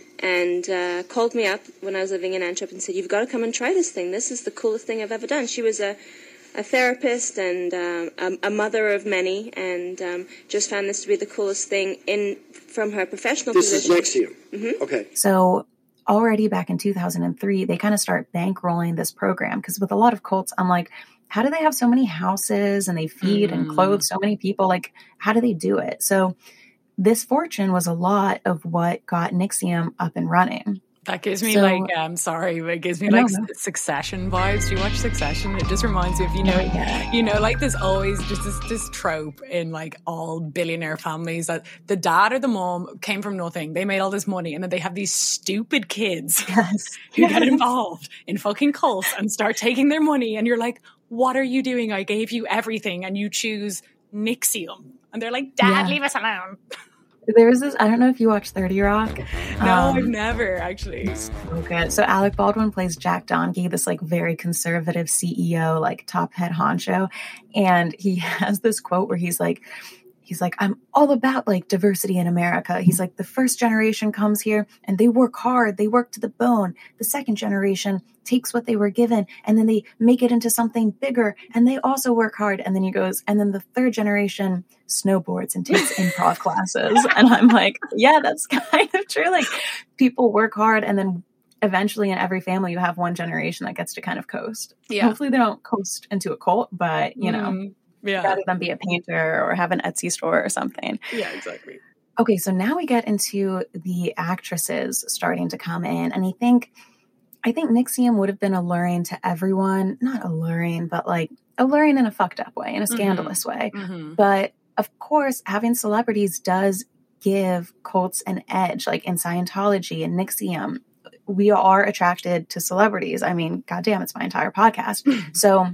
Speaker 8: and uh, called me up when I was living in Antwerp and said, "You've got to come and try this thing. This is the coolest thing I've ever done." She was a, a therapist and um, a, a mother of many, and um, just found this to be the coolest thing in from her professional
Speaker 7: this
Speaker 8: position.
Speaker 7: This is Nexium. Mm-hmm. Okay.
Speaker 1: So already back in two thousand three, they kind of start bankrolling this program, because with a lot of cults, I'm like, how do they have so many houses and they feed mm. and clothe so many people? Like, how do they do it? So this fortune was a lot of what got Nexium up and running.
Speaker 2: That gives me
Speaker 1: so,
Speaker 2: like, um, sorry, it gives me
Speaker 1: no,
Speaker 2: like
Speaker 1: no.
Speaker 2: Succession vibes. Do you watch Succession? It just reminds me of, you know,
Speaker 1: yeah.
Speaker 2: you know, like there's always just this, this trope in like all billionaire families that the dad or the mom came from nothing. They made all this money and then they have these stupid kids
Speaker 1: yes.
Speaker 2: who
Speaker 1: yes.
Speaker 2: get involved in fucking cults and start taking their money. And you're like, what are you doing? I gave you everything and you choose Nexium. And they're like, Dad,
Speaker 1: yeah.
Speaker 2: leave us alone.
Speaker 1: There's this, I don't know if you watch thirty Rock.
Speaker 2: No,
Speaker 1: um,
Speaker 2: I've never actually.
Speaker 1: Okay. So Alec Baldwin plays Jack Donaghy, this like very conservative C E O, like top head honcho. And he has this quote where he's like, he's like, I'm all about like diversity in America. He's like, the first generation comes here and they work hard. They work to the bone. The second generation takes what they were given and then they make it into something bigger and they also work hard. And then he goes, and then the third generation snowboards and takes improv classes. And I'm like, yeah, that's kind of true. Like people work hard and then eventually in every family you have one generation that gets to kind of coast.
Speaker 2: Yeah.
Speaker 1: Hopefully they don't coast into a cult, but you know,
Speaker 2: mm, yeah.
Speaker 1: rather than be a painter or have an Etsy store or something.
Speaker 2: Yeah, exactly.
Speaker 1: Okay, so now we get into the actresses starting to come in. And I think I think Nexium would have been alluring to everyone. Not alluring, but like alluring in a fucked up way, in a scandalous mm-hmm. way.
Speaker 2: Mm-hmm.
Speaker 1: But of course, having celebrities does give cults an edge, like in Scientology and Nexium. We are attracted to celebrities. I mean, goddamn, it's my entire podcast. So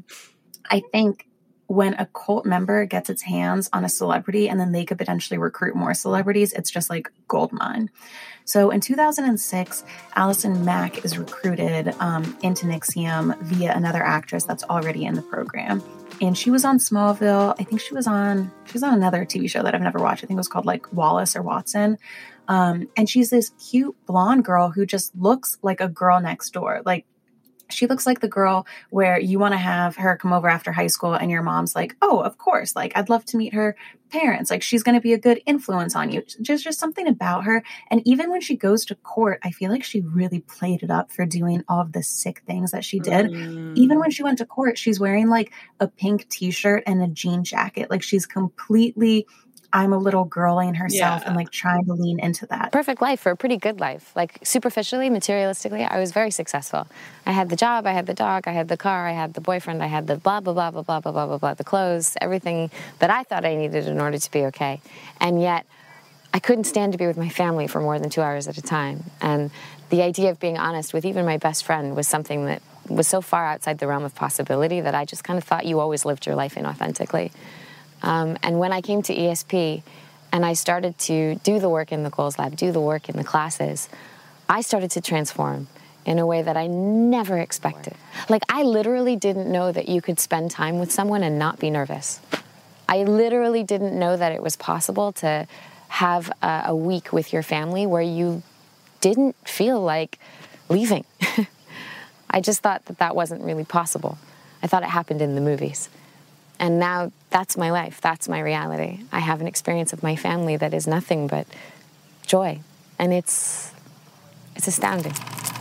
Speaker 1: I think when a cult member gets its hands on a celebrity and then they could potentially recruit more celebrities, it's just like gold mine. So in two thousand six, Allison Mack is recruited um, into Nexium via another actress that's already in the program. And she was on Smallville. I think she was on, she was on another T V show that I've never watched. I think it was called like Wallace or Watson. Um, and she's this cute blonde girl who just looks like a girl next door. Like, she looks like the girl where you want to have her come over after high school and your mom's like, oh, of course. Like, I'd love to meet her parents. Like, she's going to be a good influence on you. Just, just something about her. And even when she goes to court, I feel like she really played it up for doing all of the sick things that she did. Mm. Even when she went to court, she's wearing like a pink t-shirt and a jean jacket. Like, she's completely I'm a little girling herself yeah. and like trying to lean into that.
Speaker 9: Perfect life for a pretty good life. Like superficially, materialistically, I was very successful. I had the job, I had the dog, I had the car, I had the boyfriend, I had the blah, blah, blah, blah, blah, blah, blah, blah, blah, the clothes, everything that I thought I needed in order to be okay. And yet I couldn't stand to be with my family for more than two hours at a time. And the idea of being honest with even my best friend was something that was so far outside the realm of possibility that I just kind of thought you always lived your life inauthentically. Um, and when I came to E S P and I started to do the work in the Goals Lab, do the work in the classes, I started to transform in a way that I never expected. Like, I literally didn't know that you could spend time with someone and not be nervous. I literally didn't know that it was possible to have a, a week with your family where you didn't feel like leaving. I just thought that that wasn't really possible. I thought it happened in the movies. And now that's my life. That's my reality. I have an experience of my family that is nothing but joy. And it's it's astounding.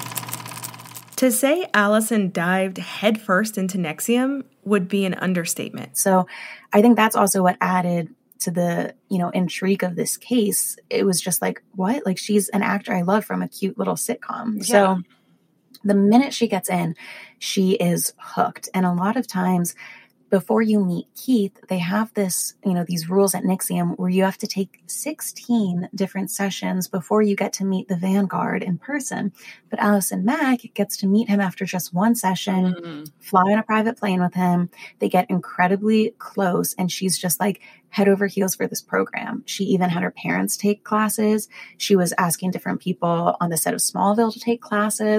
Speaker 10: To say Allison dived headfirst into Nexium would be an understatement.
Speaker 1: So I think that's also what added to the, you know, intrigue of this case. It was just like, what? Like, she's an actor I love from a cute little sitcom. Yeah. So the minute she gets in, she is hooked. And a lot of times, before you meet Keith, they have this, you know, these rules at Nexium where you have to take sixteen different sessions before you get to meet the Vanguard in person. But Allison Mack gets to meet him after just one session, mm-hmm. fly on a private plane with him. They get incredibly close, and she's just like head over heels for this program. She even had her parents take classes. She was asking different people on the set of Smallville to take classes.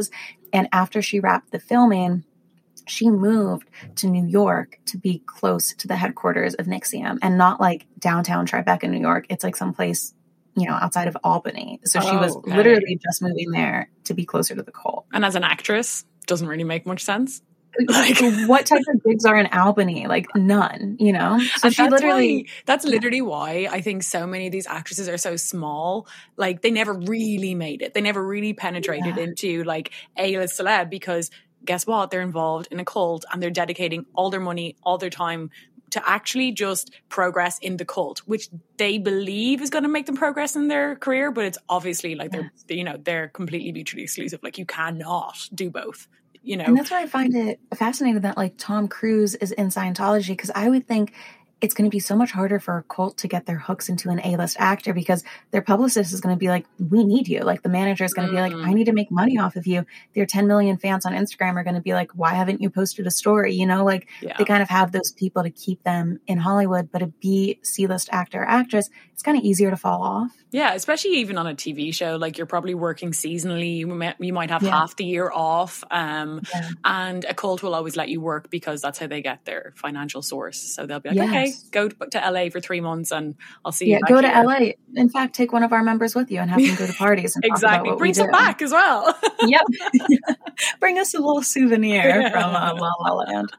Speaker 1: And after she wrapped the filming, she moved to New York to be close to the headquarters of N X I V M, and not like downtown Tribeca, New York. It's like someplace, you know, outside of Albany. So
Speaker 2: Oh,
Speaker 1: she was
Speaker 2: okay.
Speaker 1: literally just moving there to be closer to the cult.
Speaker 2: And as an actress, doesn't really make much sense.
Speaker 1: Like, what type of gigs are in Albany? Like none, you know? So
Speaker 2: And
Speaker 1: she
Speaker 2: that's
Speaker 1: literally,
Speaker 2: why, that's literally why I think so many of these actresses are so small. Like they never really made it. They never really penetrated
Speaker 1: Yeah.
Speaker 2: into like A-list celeb, because guess what? They're involved in a cult and they're dedicating all their money, all their time to actually just progress in the cult, which they believe is going to make them progress in their career. But it's obviously like they're, you know, they're completely mutually exclusive. Like you cannot do both, you know?
Speaker 1: and that's why I find it fascinating that like Tom Cruise is in Scientology, because I would think it's going to be so much harder for a cult to get their hooks into an A-list actor, because their publicist is going to be like, we need you. Like the manager is going to be like, I need to make money off of you. Their ten million fans on Instagram are going to be like, why haven't you posted a story? You know, like
Speaker 2: Yeah.
Speaker 1: they kind of have those people to keep them in Hollywood, but a B C-list actor or actress, it's kind of easier to fall off.
Speaker 2: Yeah, especially even on a T V show, like you're probably working seasonally. You might, you might have
Speaker 1: Yeah.
Speaker 2: half the year off, um,
Speaker 1: Yeah.
Speaker 2: and a cult will always let you work because that's how they get their financial source. So they'll be like,
Speaker 1: Yes.
Speaker 2: okay, go to, to L A for three months and I'll see you
Speaker 1: Yeah,
Speaker 2: back
Speaker 1: go to
Speaker 2: here.
Speaker 1: L A. In fact, take one of our members with you and have them go to parties and talk about
Speaker 2: Exactly.
Speaker 1: what
Speaker 2: Bring
Speaker 1: we
Speaker 2: some
Speaker 1: do.
Speaker 2: back as well.
Speaker 1: Yep. Bring us a little souvenir
Speaker 2: Yeah.
Speaker 1: from uh, La La Land.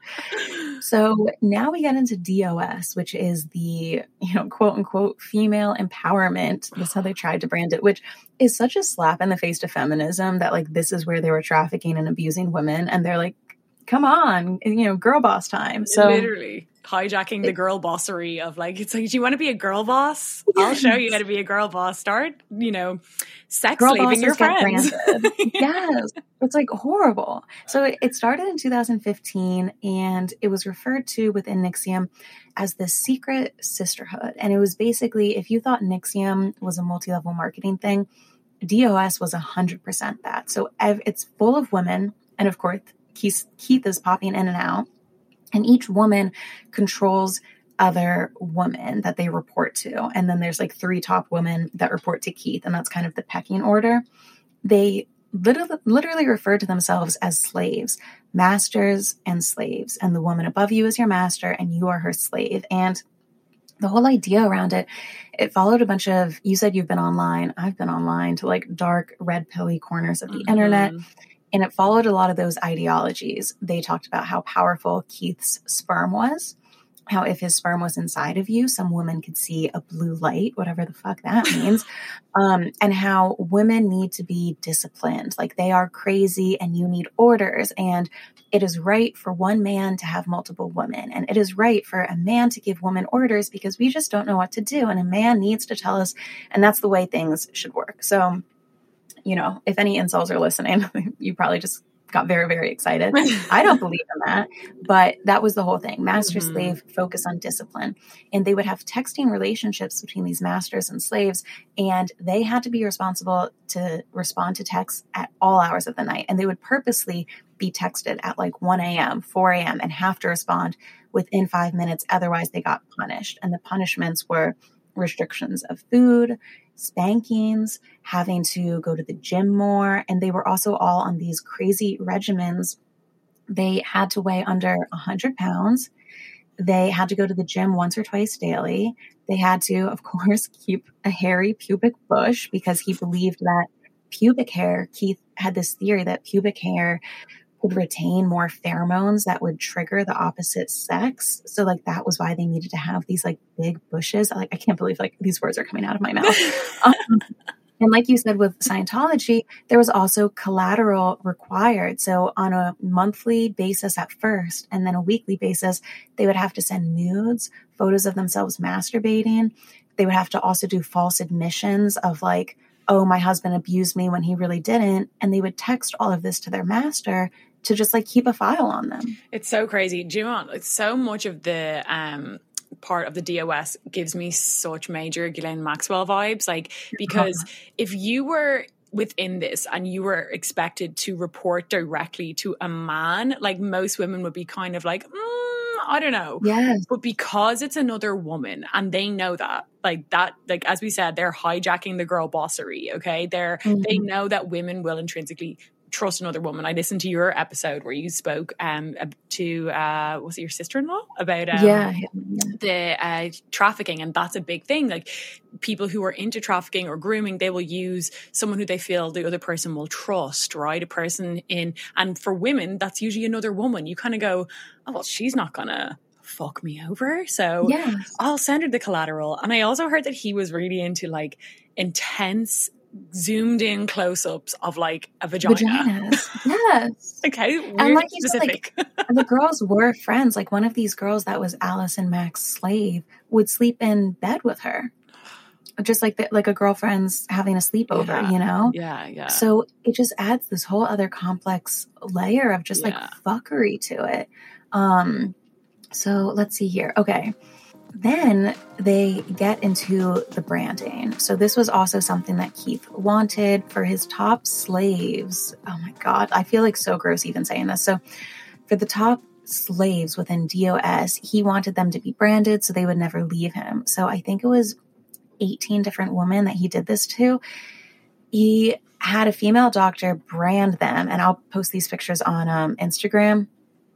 Speaker 1: So now we get into D O S, which is the, you know, quote unquote female empowerment. That's how they tried to brand it, which is such a slap in the face to feminism that like this is where they were trafficking and abusing women. And they're like, come on, you know, girl boss time. So
Speaker 2: Literally hijacking the girl bossery of like, it's like, do you want to be a girl boss? I'll show you how to be a girl boss. Start, you know, sex
Speaker 1: girl
Speaker 2: slaving your
Speaker 1: bosses get
Speaker 2: friends.
Speaker 1: branded. Yes. It's like horrible. So it, it started in two thousand fifteen and it was referred to within N X I V M as the secret sisterhood. And it was basically, if you thought N X I V M was a multi-level marketing thing, D O S was one hundred percent that. So ev- it's full of women. And of course, Keith, Keith is popping in and out. And each woman controls other women that they report to. And then there's like three top women that report to Keith. And that's kind of the pecking order. They literally, literally refer to themselves as slaves, masters and slaves. And the woman above you is your master and you are her slave. And the whole idea around it, it followed a bunch of, you said you've been online. I've been online to like dark red pilly corners of the
Speaker 2: Mm-hmm.
Speaker 1: internet. And it followed a lot of those ideologies. They talked about how powerful Keith's sperm was, how if his sperm was inside of you, some women could see a blue light, whatever the fuck that means, um, and how women need to be disciplined. Like they are crazy and you need orders. And it is right for one man to have multiple women. And it is right for a man to give women orders because we just don't know what to do. And a man needs to tell us. And that's the way things should work. So, you know, if any incels are listening, you probably just got very, very excited. I don't believe in that, but that was the whole thing. Master
Speaker 2: Mhm.
Speaker 1: slave focus on discipline. And they would have texting relationships between these masters and slaves. And they had to be responsible to respond to texts at all hours of the night. And they would purposely be texted at like one a.m., four a.m. and have to respond within five minutes. Otherwise they got punished. And the punishments were restrictions of food, spankings, having to go to the gym more. And they were also all on these crazy regimens. They had to weigh under one hundred pounds. They had to go to the gym once or twice daily. They had to, of course, keep a hairy pubic bush because he believed that pubic hair, Keith had this theory that pubic hair would retain more pheromones that would trigger the opposite sex. So like that was why they needed to have these like big bushes. Like I can't believe like these words are coming out of my mouth. um, and like you said with Scientology, there was also collateral required. So on a monthly basis at first, and then a weekly basis, they would have to send nudes, photos of themselves masturbating. They would have to also do false admissions of like, oh, my husband abused me when he really didn't. And they would text all of this to their master to just like keep a file on them.
Speaker 2: It's so crazy. Do you know what? Like, so much of the um, part of the D O S gives me such major Ghislaine Maxwell vibes. Like, because if you were within this and you were expected to report directly to a man, like most women would be kind of like, mm, I don't know.
Speaker 1: Yes.
Speaker 2: But because it's another woman and they know that, like that, like as we said, they're hijacking the girl bossery. Okay. They're,
Speaker 1: Mhm.
Speaker 2: they know that women will intrinsically trust another woman. I listened to your episode where you spoke um, to, uh, was it your sister-in-law? About um,
Speaker 1: yeah.
Speaker 2: the uh, trafficking. And that's a big thing. Like people who are into trafficking or grooming, they will use someone who they feel the other person will trust, right? A person in, and for women, that's usually another woman. You kind of go, oh, well, she's not going to fuck me over. So
Speaker 1: yes.
Speaker 2: I'll send her the collateral. And I also heard that he was really into like intense zoomed in close-ups of like a vagina.
Speaker 1: Vaginas. Yes.
Speaker 2: Okay. Weird
Speaker 1: and like you
Speaker 2: specific.
Speaker 1: said, like, the girls were friends. Like one of these girls that was Allison Mack's slave would sleep in bed with her. Just like the, like a girlfriend's having a sleepover,
Speaker 2: yeah.
Speaker 1: you know?
Speaker 2: Yeah, yeah.
Speaker 1: So it just adds this whole other complex layer of just yeah. like fuckery to it. Um, so let's see here. Okay. Then they get into the branding. So this was also something that Keith wanted for his top slaves. Oh my God. I feel like so gross even saying this. So for the top slaves within D O S, he wanted them to be branded so they would never leave him. So I think it was eighteen different women that he did this to. He had a female doctor brand them, and I'll post these pictures on um, Instagram.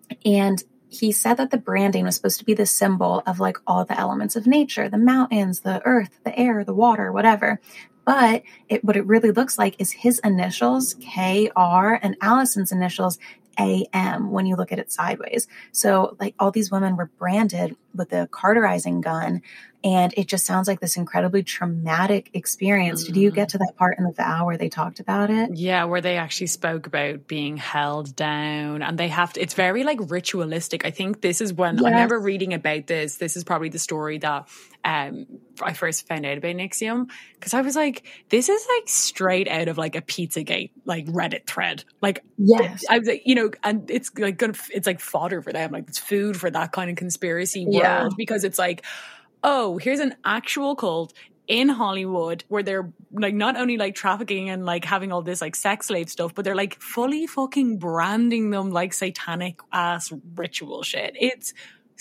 Speaker 1: And he said that the branding was supposed to be the symbol of like all the elements of nature, the mountains, the earth, the air, the water, whatever. But it, what it really looks like is his initials, K R, and Allison's initials, A M, when you look at it sideways. So like all these women were branded with the cauterizing gun, and it just sounds like this incredibly traumatic experience. Mm-hmm. Did you get to that part in the vow where they talked about it?
Speaker 2: Yeah, where they actually spoke about being held down, and they have to, it's very like ritualistic. I think this is when, yes. I remember reading about this. This is probably the story that um, I first found out about NXIVM, because I was like, this is like straight out of like a Pizzagate, like Reddit thread. Like,
Speaker 1: yes,
Speaker 2: I was like, you know, and it's like gonna, it's like fodder for them. Like it's food for that kind of conspiracy world,
Speaker 1: yeah.
Speaker 2: because it's like, oh, here's an actual cult in Hollywood where they're like not only like trafficking and like having all this like sex slave stuff, but they're like fully fucking branding them like satanic ass ritual shit. It's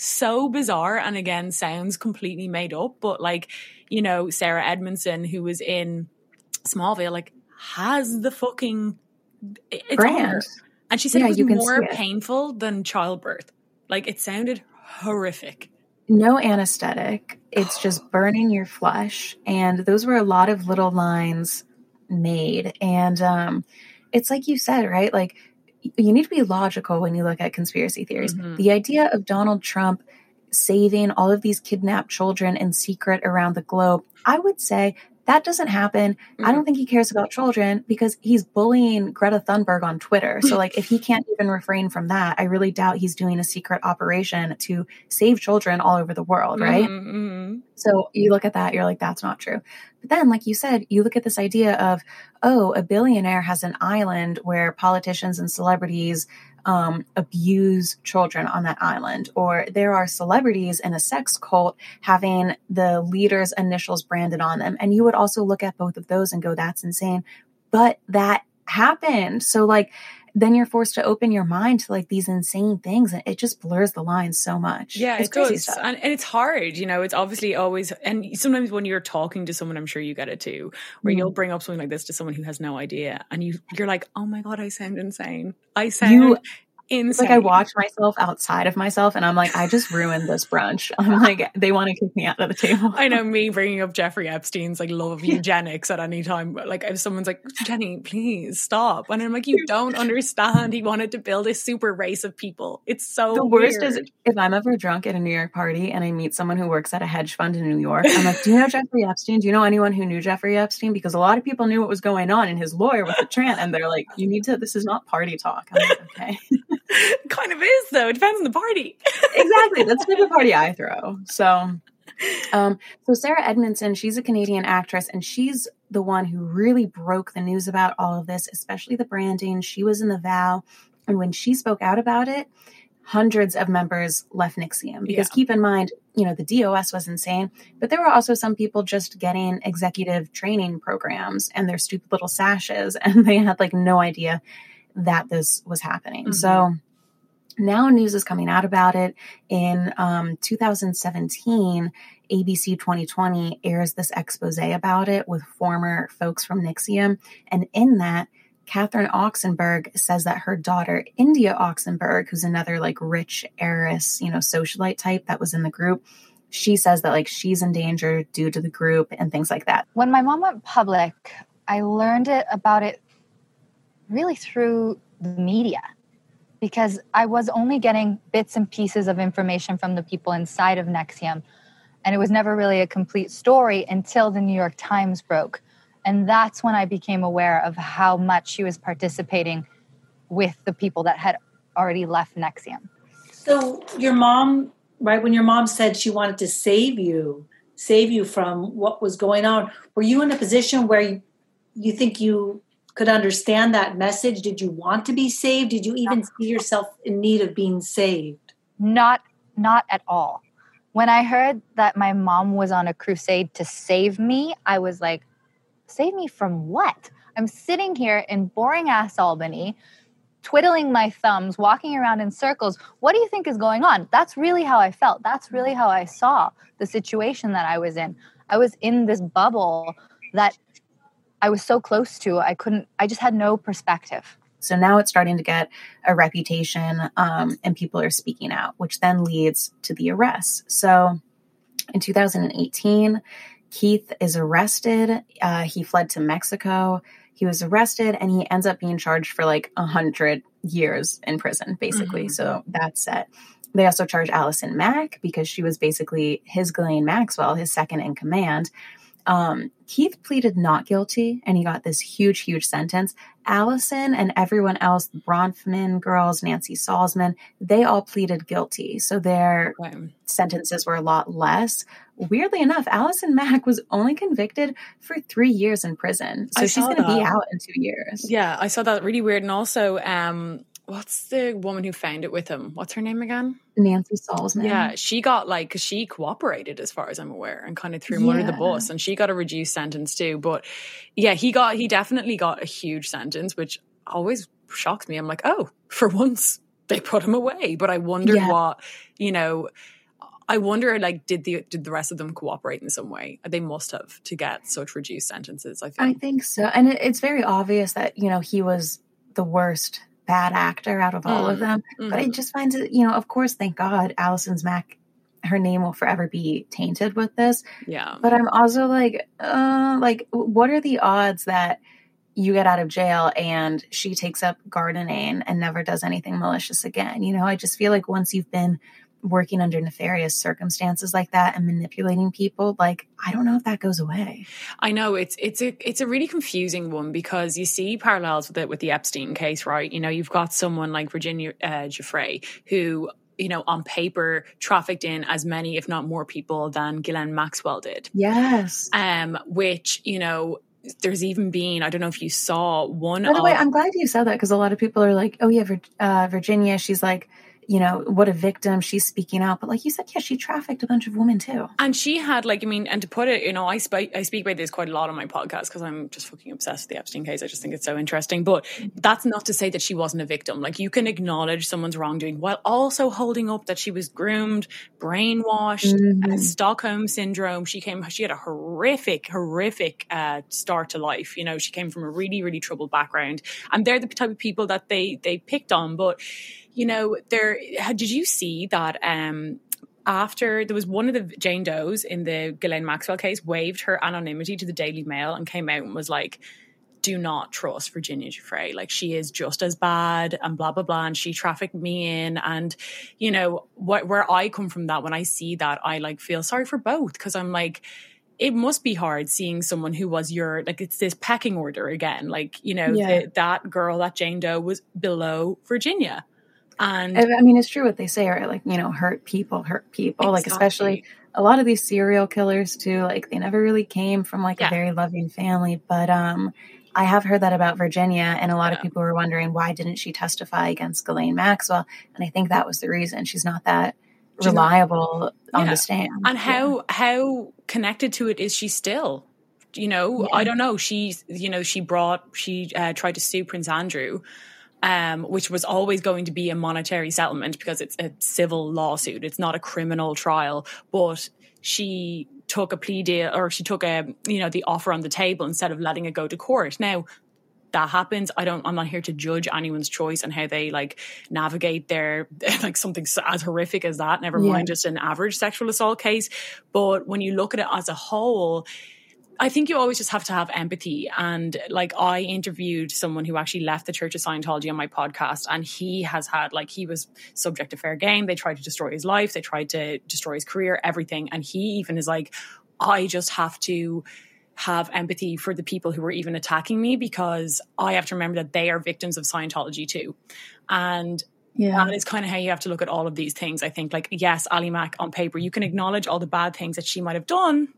Speaker 2: so bizarre, and again sounds completely made up, but like, you know, Sarah Edmondson, who was in Smallville, like has the fucking it's
Speaker 1: brand.
Speaker 2: And she said
Speaker 1: yeah,
Speaker 2: it was more painful than childbirth. Like it sounded horrific.
Speaker 1: No anesthetic. It's just burning your flesh. And those were a lot of little lines made. And um, it's like you said, right? Like you need to be logical when you look at conspiracy theories. Mm-hmm. The idea of Donald Trump saving all of these kidnapped children in secret around the globe, I would say that doesn't happen. Mm-hmm. I don't think he cares about children because he's bullying Greta Thunberg on Twitter. So like if he can't even refrain from that, I really doubt he's doing a secret operation to save children all over the world, right?
Speaker 2: Mm-hmm.
Speaker 1: So you look at that, you're like, that's not true. But then, like you said, you look at this idea of, oh, a billionaire has an island where politicians and celebrities Um, abuse children on that island, or there are celebrities in a sex cult having the leader's initials branded on them. And you would also look at both of those and go, that's insane. But that happened. So like, then you're forced to open your mind to like these insane things, and it just blurs the lines so much.
Speaker 2: Yeah,
Speaker 1: it's
Speaker 2: it
Speaker 1: crazy
Speaker 2: does.
Speaker 1: stuff.
Speaker 2: And, and it's hard, you know, it's obviously always, and sometimes when you're talking to someone, I'm sure you get it too, where mm. you'll bring up something like this to someone who has no idea, and you, you're like, oh my God, I sound insane. I sound
Speaker 1: you,
Speaker 2: insane.
Speaker 1: It's like I watch myself outside of myself and I'm like, I just ruined this brunch. I'm like, they want to kick me out of the table.
Speaker 2: I know, me bringing up Jeffrey Epstein's like love of eugenics at any time. Like if someone's like, Jenny, please stop. And I'm like, you don't understand. He wanted to build a super race of people. It's so
Speaker 1: The worst
Speaker 2: weird.
Speaker 1: is if I'm ever drunk at a New York party and I meet someone who works at a hedge fund in New York, I'm like, do you know Jeffrey Epstein? Do you know anyone who knew Jeffrey Epstein? Because a lot of people knew what was going on, and his lawyer was a Trant, and they're like, you need to, this is not party talk. I'm like, okay.
Speaker 2: Kind of is though. It depends on the party.
Speaker 1: Exactly. That's the type of party I throw. So, um, so Sarah Edmondson, she's a Canadian actress, and she's the one who really broke the news about all of this, especially the branding. She was in the vow, and when she spoke out about it, hundreds of members left NXIVM. Because yeah. keep in mind, you know, the D O S was insane, but there were also some people just getting executive training programs and their stupid little sashes, and they had like no idea that this was happening. Mm-hmm. So now news is coming out about it. In um, two thousand seventeen, A B C twenty twenty airs this expose about it with former folks from NXIVM. And in that, Catherine Oxenberg says that her daughter, India Oxenberg, who's another like rich heiress, you know, socialite type that was in the group, she says that like she's in danger due to the group and things like that.
Speaker 11: When my mom went public, I learned it about it really through the media, because I was only getting bits and pieces of information from the people inside of N X I V M. And it was never really a complete story until the New York Times broke. And that's when I became aware of how much she was participating with the people that had already left N X I V M.
Speaker 12: So your mom, right, when your mom said she wanted to save you, save you from what was going on, were you in a position where you, you think you could understand that message? Did you want to be saved? Did you even see yourself in need of being saved?
Speaker 11: Not, not at all. When I heard that my mom was on a crusade to save me, I was like, save me from what? I'm sitting here in boring ass Albany, twiddling my thumbs, walking around in circles. What do you think is going on? That's really how I felt. That's really how I saw the situation that I was in. I was in this bubble that I was so close to. I couldn't, I just had no perspective.
Speaker 1: So now it's starting to get a reputation, um, and people are speaking out, which then leads to the arrests. So in two thousand eighteen, Keith is arrested. Uh, he fled to Mexico. He was arrested and he ends up being charged for like a hundred years in prison, basically. Mm-hmm. So that's it. They also charge Allison Mack because she was basically his Ghislaine Maxwell, his second in command. Um, Keith pleaded not guilty and he got this huge, huge sentence. Allison and everyone else, the Bronfman girls, Nancy Salzman, they all pleaded guilty. So their okay. sentences were a lot less. Weirdly enough, Allison Mack was only convicted for three years in prison. So I she's going to be out in two years.
Speaker 2: Yeah, I saw that. Really weird. And also, um, what's the woman who found it with him? What's her name again?
Speaker 1: Nancy Salzman.
Speaker 2: Yeah, she got like, because she cooperated as far as I'm aware and kind of threw him yeah. under the bus, and she got a reduced sentence too. But yeah, he got, he definitely got a huge sentence, which always shocks me. I'm like, oh, for once they put him away. But I wonder yeah. what, you know, I wonder, like, did the did the rest of them cooperate in some way? They must have to get such reduced sentences, I feel.
Speaker 1: I think so. And it, it's very obvious that, you know, he was the worst bad actor out of all mm. of them. Mm-hmm. But I just find it, you know, of course, thank God, Allison's Mack, her name will forever be tainted with this.
Speaker 2: Yeah.
Speaker 1: But I'm also like, uh, like, what are the odds that you get out of jail and she takes up gardening and never does anything malicious again? You know, I just feel like once you've been working under nefarious circumstances like that and manipulating people, like, I don't know if that goes away.
Speaker 2: I know it's it's a it's a really confusing one, because you see parallels with it with the Epstein case, right? You know, you've got someone like Virginia uh, Giuffre who, you know, on paper trafficked in as many, if not more people than Ghislaine Maxwell did.
Speaker 1: Yes.
Speaker 2: Um, which, you know, there's even been, I don't know if you saw one.
Speaker 1: By the
Speaker 2: of,
Speaker 1: way, I'm glad you said that, because a lot of people are like, oh yeah, Vir- uh, Virginia, she's like, you know, what a victim, she's speaking out. But like you said, yeah, she trafficked a bunch of women too.
Speaker 2: And she had like, I mean, and to put it, you know, I, sp- I speak about this quite a lot on my podcast because I'm just fucking obsessed with the Epstein case. I just think it's so interesting. But that's not to say that she wasn't a victim. Like, you can acknowledge someone's wrongdoing while also holding up that she was groomed, brainwashed, mm-hmm. uh, Stockholm syndrome. She came, she had a horrific, horrific uh, start to life. You know, she came from a really, really troubled background. And they're the type of people that they, they picked on. But you know, there. Did you see that um, after there was one of the Jane Does in the Ghislaine Maxwell case waived her anonymity to the Daily Mail and came out and was like, do not trust Virginia Giuffre. Like, she is just as bad and blah, blah, blah. And she trafficked me in. And, you know, what, where I come from that, when I see that, I like feel sorry for both, because I'm like, it must be hard seeing someone who was your, like, it's this pecking order again. Like, you know,
Speaker 1: yeah.
Speaker 2: the, that girl, that Jane Doe was below Virginia. And
Speaker 1: I mean, it's true what they say, right? Like, you know, hurt people, hurt people. Exactly. Like, especially a lot of these serial killers too, like, they never really came from like yeah. a very loving family. But um, I have heard that about Virginia, and a lot yeah. of people were wondering, why didn't she testify against Ghislaine Maxwell? And I think that was the reason. She's not that She's reliable not, on
Speaker 2: yeah.
Speaker 1: the stand.
Speaker 2: And how yeah. how connected to it is she still? You know, yeah. I don't know. She's, you know, she brought, she uh, tried to sue Prince Andrew, Um, which was always going to be a monetary settlement because it's a civil lawsuit. It's not a criminal trial. But she took a plea deal, or she took a, you know, the offer on the table instead of letting it go to court. Now, that happens. I don't, I'm not here to judge anyone's choice and how they like navigate their, like something as horrific as that, never
Speaker 1: Yeah.
Speaker 2: mind just an average sexual assault case. But when you look at it as a whole, I think you always just have to have empathy. And like, I interviewed someone who actually left the Church of Scientology on my podcast, and he has had, like, he was subject to fair game. They tried to destroy his life. They tried to destroy his career, everything. And he even is like, I just have to have empathy for the people who are even attacking me, because I have to remember that they are victims of Scientology too. And
Speaker 1: Yeah.
Speaker 2: that is kind of how you have to look at all of these things. I think, like, yes, Ali Mack on paper, you can acknowledge all the bad things that she might have done,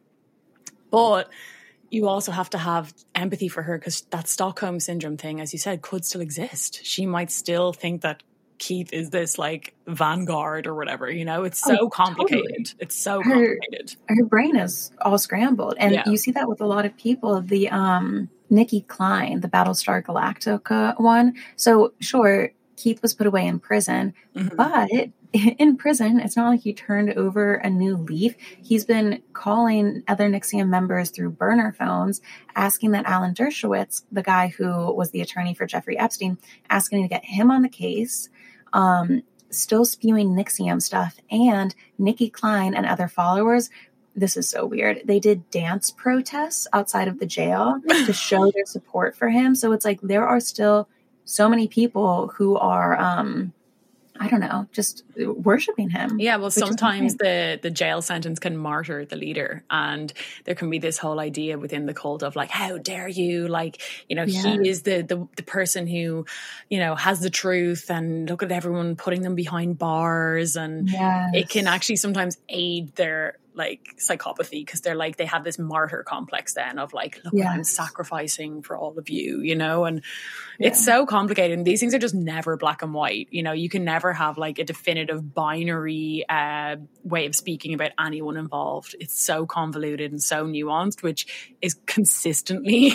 Speaker 2: but you also have to have empathy for her, because that Stockholm syndrome thing, as you said, could still exist. She might still think that Keith is this like vanguard or whatever, you know. It's so
Speaker 1: Oh,
Speaker 2: complicated.
Speaker 1: totally.
Speaker 2: It's so
Speaker 1: Her-
Speaker 2: complicated.
Speaker 1: Her brain is all scrambled. And
Speaker 2: Yeah.
Speaker 1: you see that with a lot of people. The um Nikki Klein, the Battlestar Galactica one. So sure, Keith was put away in prison,
Speaker 2: Mhm.
Speaker 1: but in prison, it's not like he turned over a new leaf. He's been calling other N X I V M members through burner phones, asking that Alan Dershowitz, the guy who was the attorney for Jeffrey Epstein, asking to get him on the case, um, still spewing N X I V M stuff. And Nikki Klein and other followers, this is so weird, they did dance protests outside of the jail to show their support for him. So it's like there are still so many people who are, um, I don't know, just worshiping him.
Speaker 2: Yeah, well,
Speaker 1: which is
Speaker 2: sometimes
Speaker 1: insane.
Speaker 2: the, the jail sentence can martyr the leader, and there can be this whole idea within the cult of like, how dare you? Like, you know,
Speaker 1: Yeah.
Speaker 2: he is the, the the person who, you know, has the truth, and look at everyone putting them behind bars, and
Speaker 1: Yes.
Speaker 2: it can actually sometimes aid their like psychopathy, because they're like, they have this martyr complex then of like, look what I'm
Speaker 1: Yes.
Speaker 2: sacrificing for all of you, you know. And it's so complicated, and these things are just never black and white. You know, you can never have like a definitive binary uh, way of speaking about anyone involved. It's so convoluted and so nuanced, which is consistently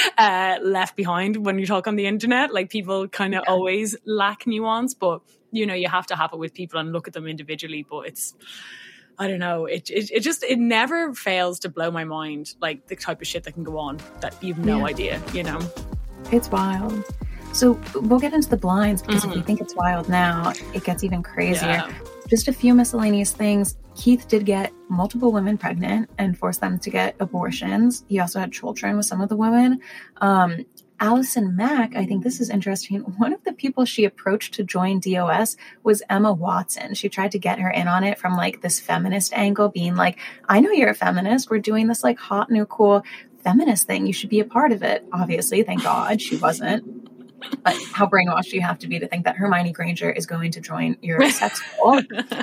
Speaker 2: uh, left behind when you talk on the internet. Like, people kind of always lack nuance, but you know, you have to have it with people and look at them individually. But it's, I don't know, it, it it just, it never fails to blow my mind, like the type of shit that can go on that you've no
Speaker 1: Yeah.
Speaker 2: idea, you know?
Speaker 1: It's wild. So we'll get into the blinds, because if we
Speaker 2: Mhm.
Speaker 1: think it's wild now, it gets even crazier.
Speaker 2: Yeah.
Speaker 1: Just a few miscellaneous things. Keith did get multiple women pregnant and forced them to get abortions. He also had children with some of the women. Um, Allison Mack, I think this is interesting. One of the people she approached to join D O S was Emma Watson. She tried to get her in on it from like this feminist angle, being like, I know you're a feminist. We're doing this like hot, new, cool feminist thing. You should be a part of it. Obviously, thank God she wasn't. But how brainwashed do you have to be to think that Hermione Granger is going to join your sex cult?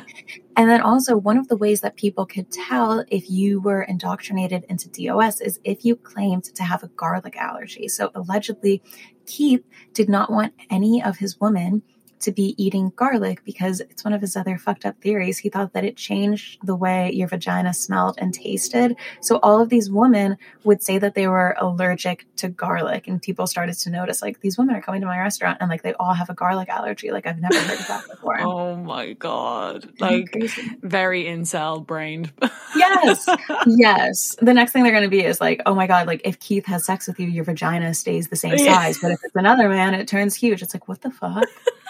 Speaker 1: And then also, one of the ways that people could tell if you were indoctrinated into D O S is if you claimed to have a garlic allergy. So allegedly, Keith did not want any of his women to be eating garlic because it's one of his other fucked up theories. He thought that it changed the way your vagina smelled and tasted. So all of these women would say that they were allergic to garlic, and people started to notice, like, these women are coming to my restaurant and like they all have a garlic allergy. Like, I've never heard of that before.
Speaker 2: Oh my God. Like,
Speaker 1: crazy.
Speaker 2: very incel brained.
Speaker 1: Yes. Yes. The next thing they're going to be is like, oh my God, like if Keith has sex with you, your vagina stays the same
Speaker 2: Yeah.
Speaker 1: size. But if it's another man, it turns huge. It's like, what the fuck?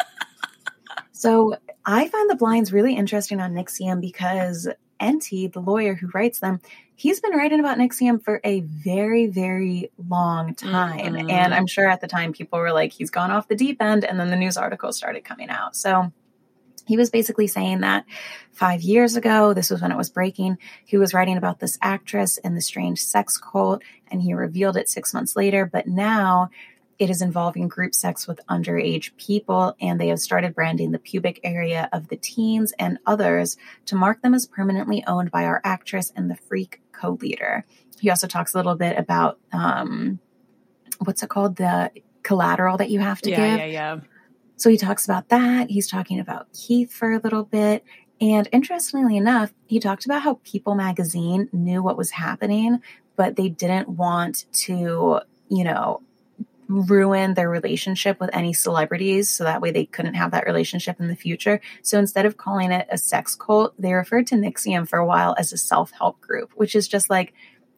Speaker 1: So I find the blinds really interesting on N X I V M because Enty, the lawyer who writes them, he's been writing about N X I V M for a very, very long time.
Speaker 2: Mhm.
Speaker 1: And I'm sure at the time people were like, he's gone off the deep end. And then the news articles started coming out. So he was basically saying that five years ago, this was when it was breaking, he was writing about this actress and the strange sex cult, and he revealed it six months later. But now it is involving group sex with underage people, and they have started branding the pubic area of the teens and others to mark them as permanently owned by our actress and the freak co-leader. He also talks a little bit about, um, what's it called? The collateral that you have to
Speaker 2: yeah,
Speaker 1: give.
Speaker 2: yeah, yeah.
Speaker 1: So he talks about that. He's talking about Keith for a little bit. And interestingly enough, he talked about how People magazine knew what was happening, but they didn't want to, you know, ruin their relationship with any celebrities. So that way they couldn't have that relationship in the future. So instead of calling it a sex cult, they referred to N X I V M for a while as a self-help group, which is just like,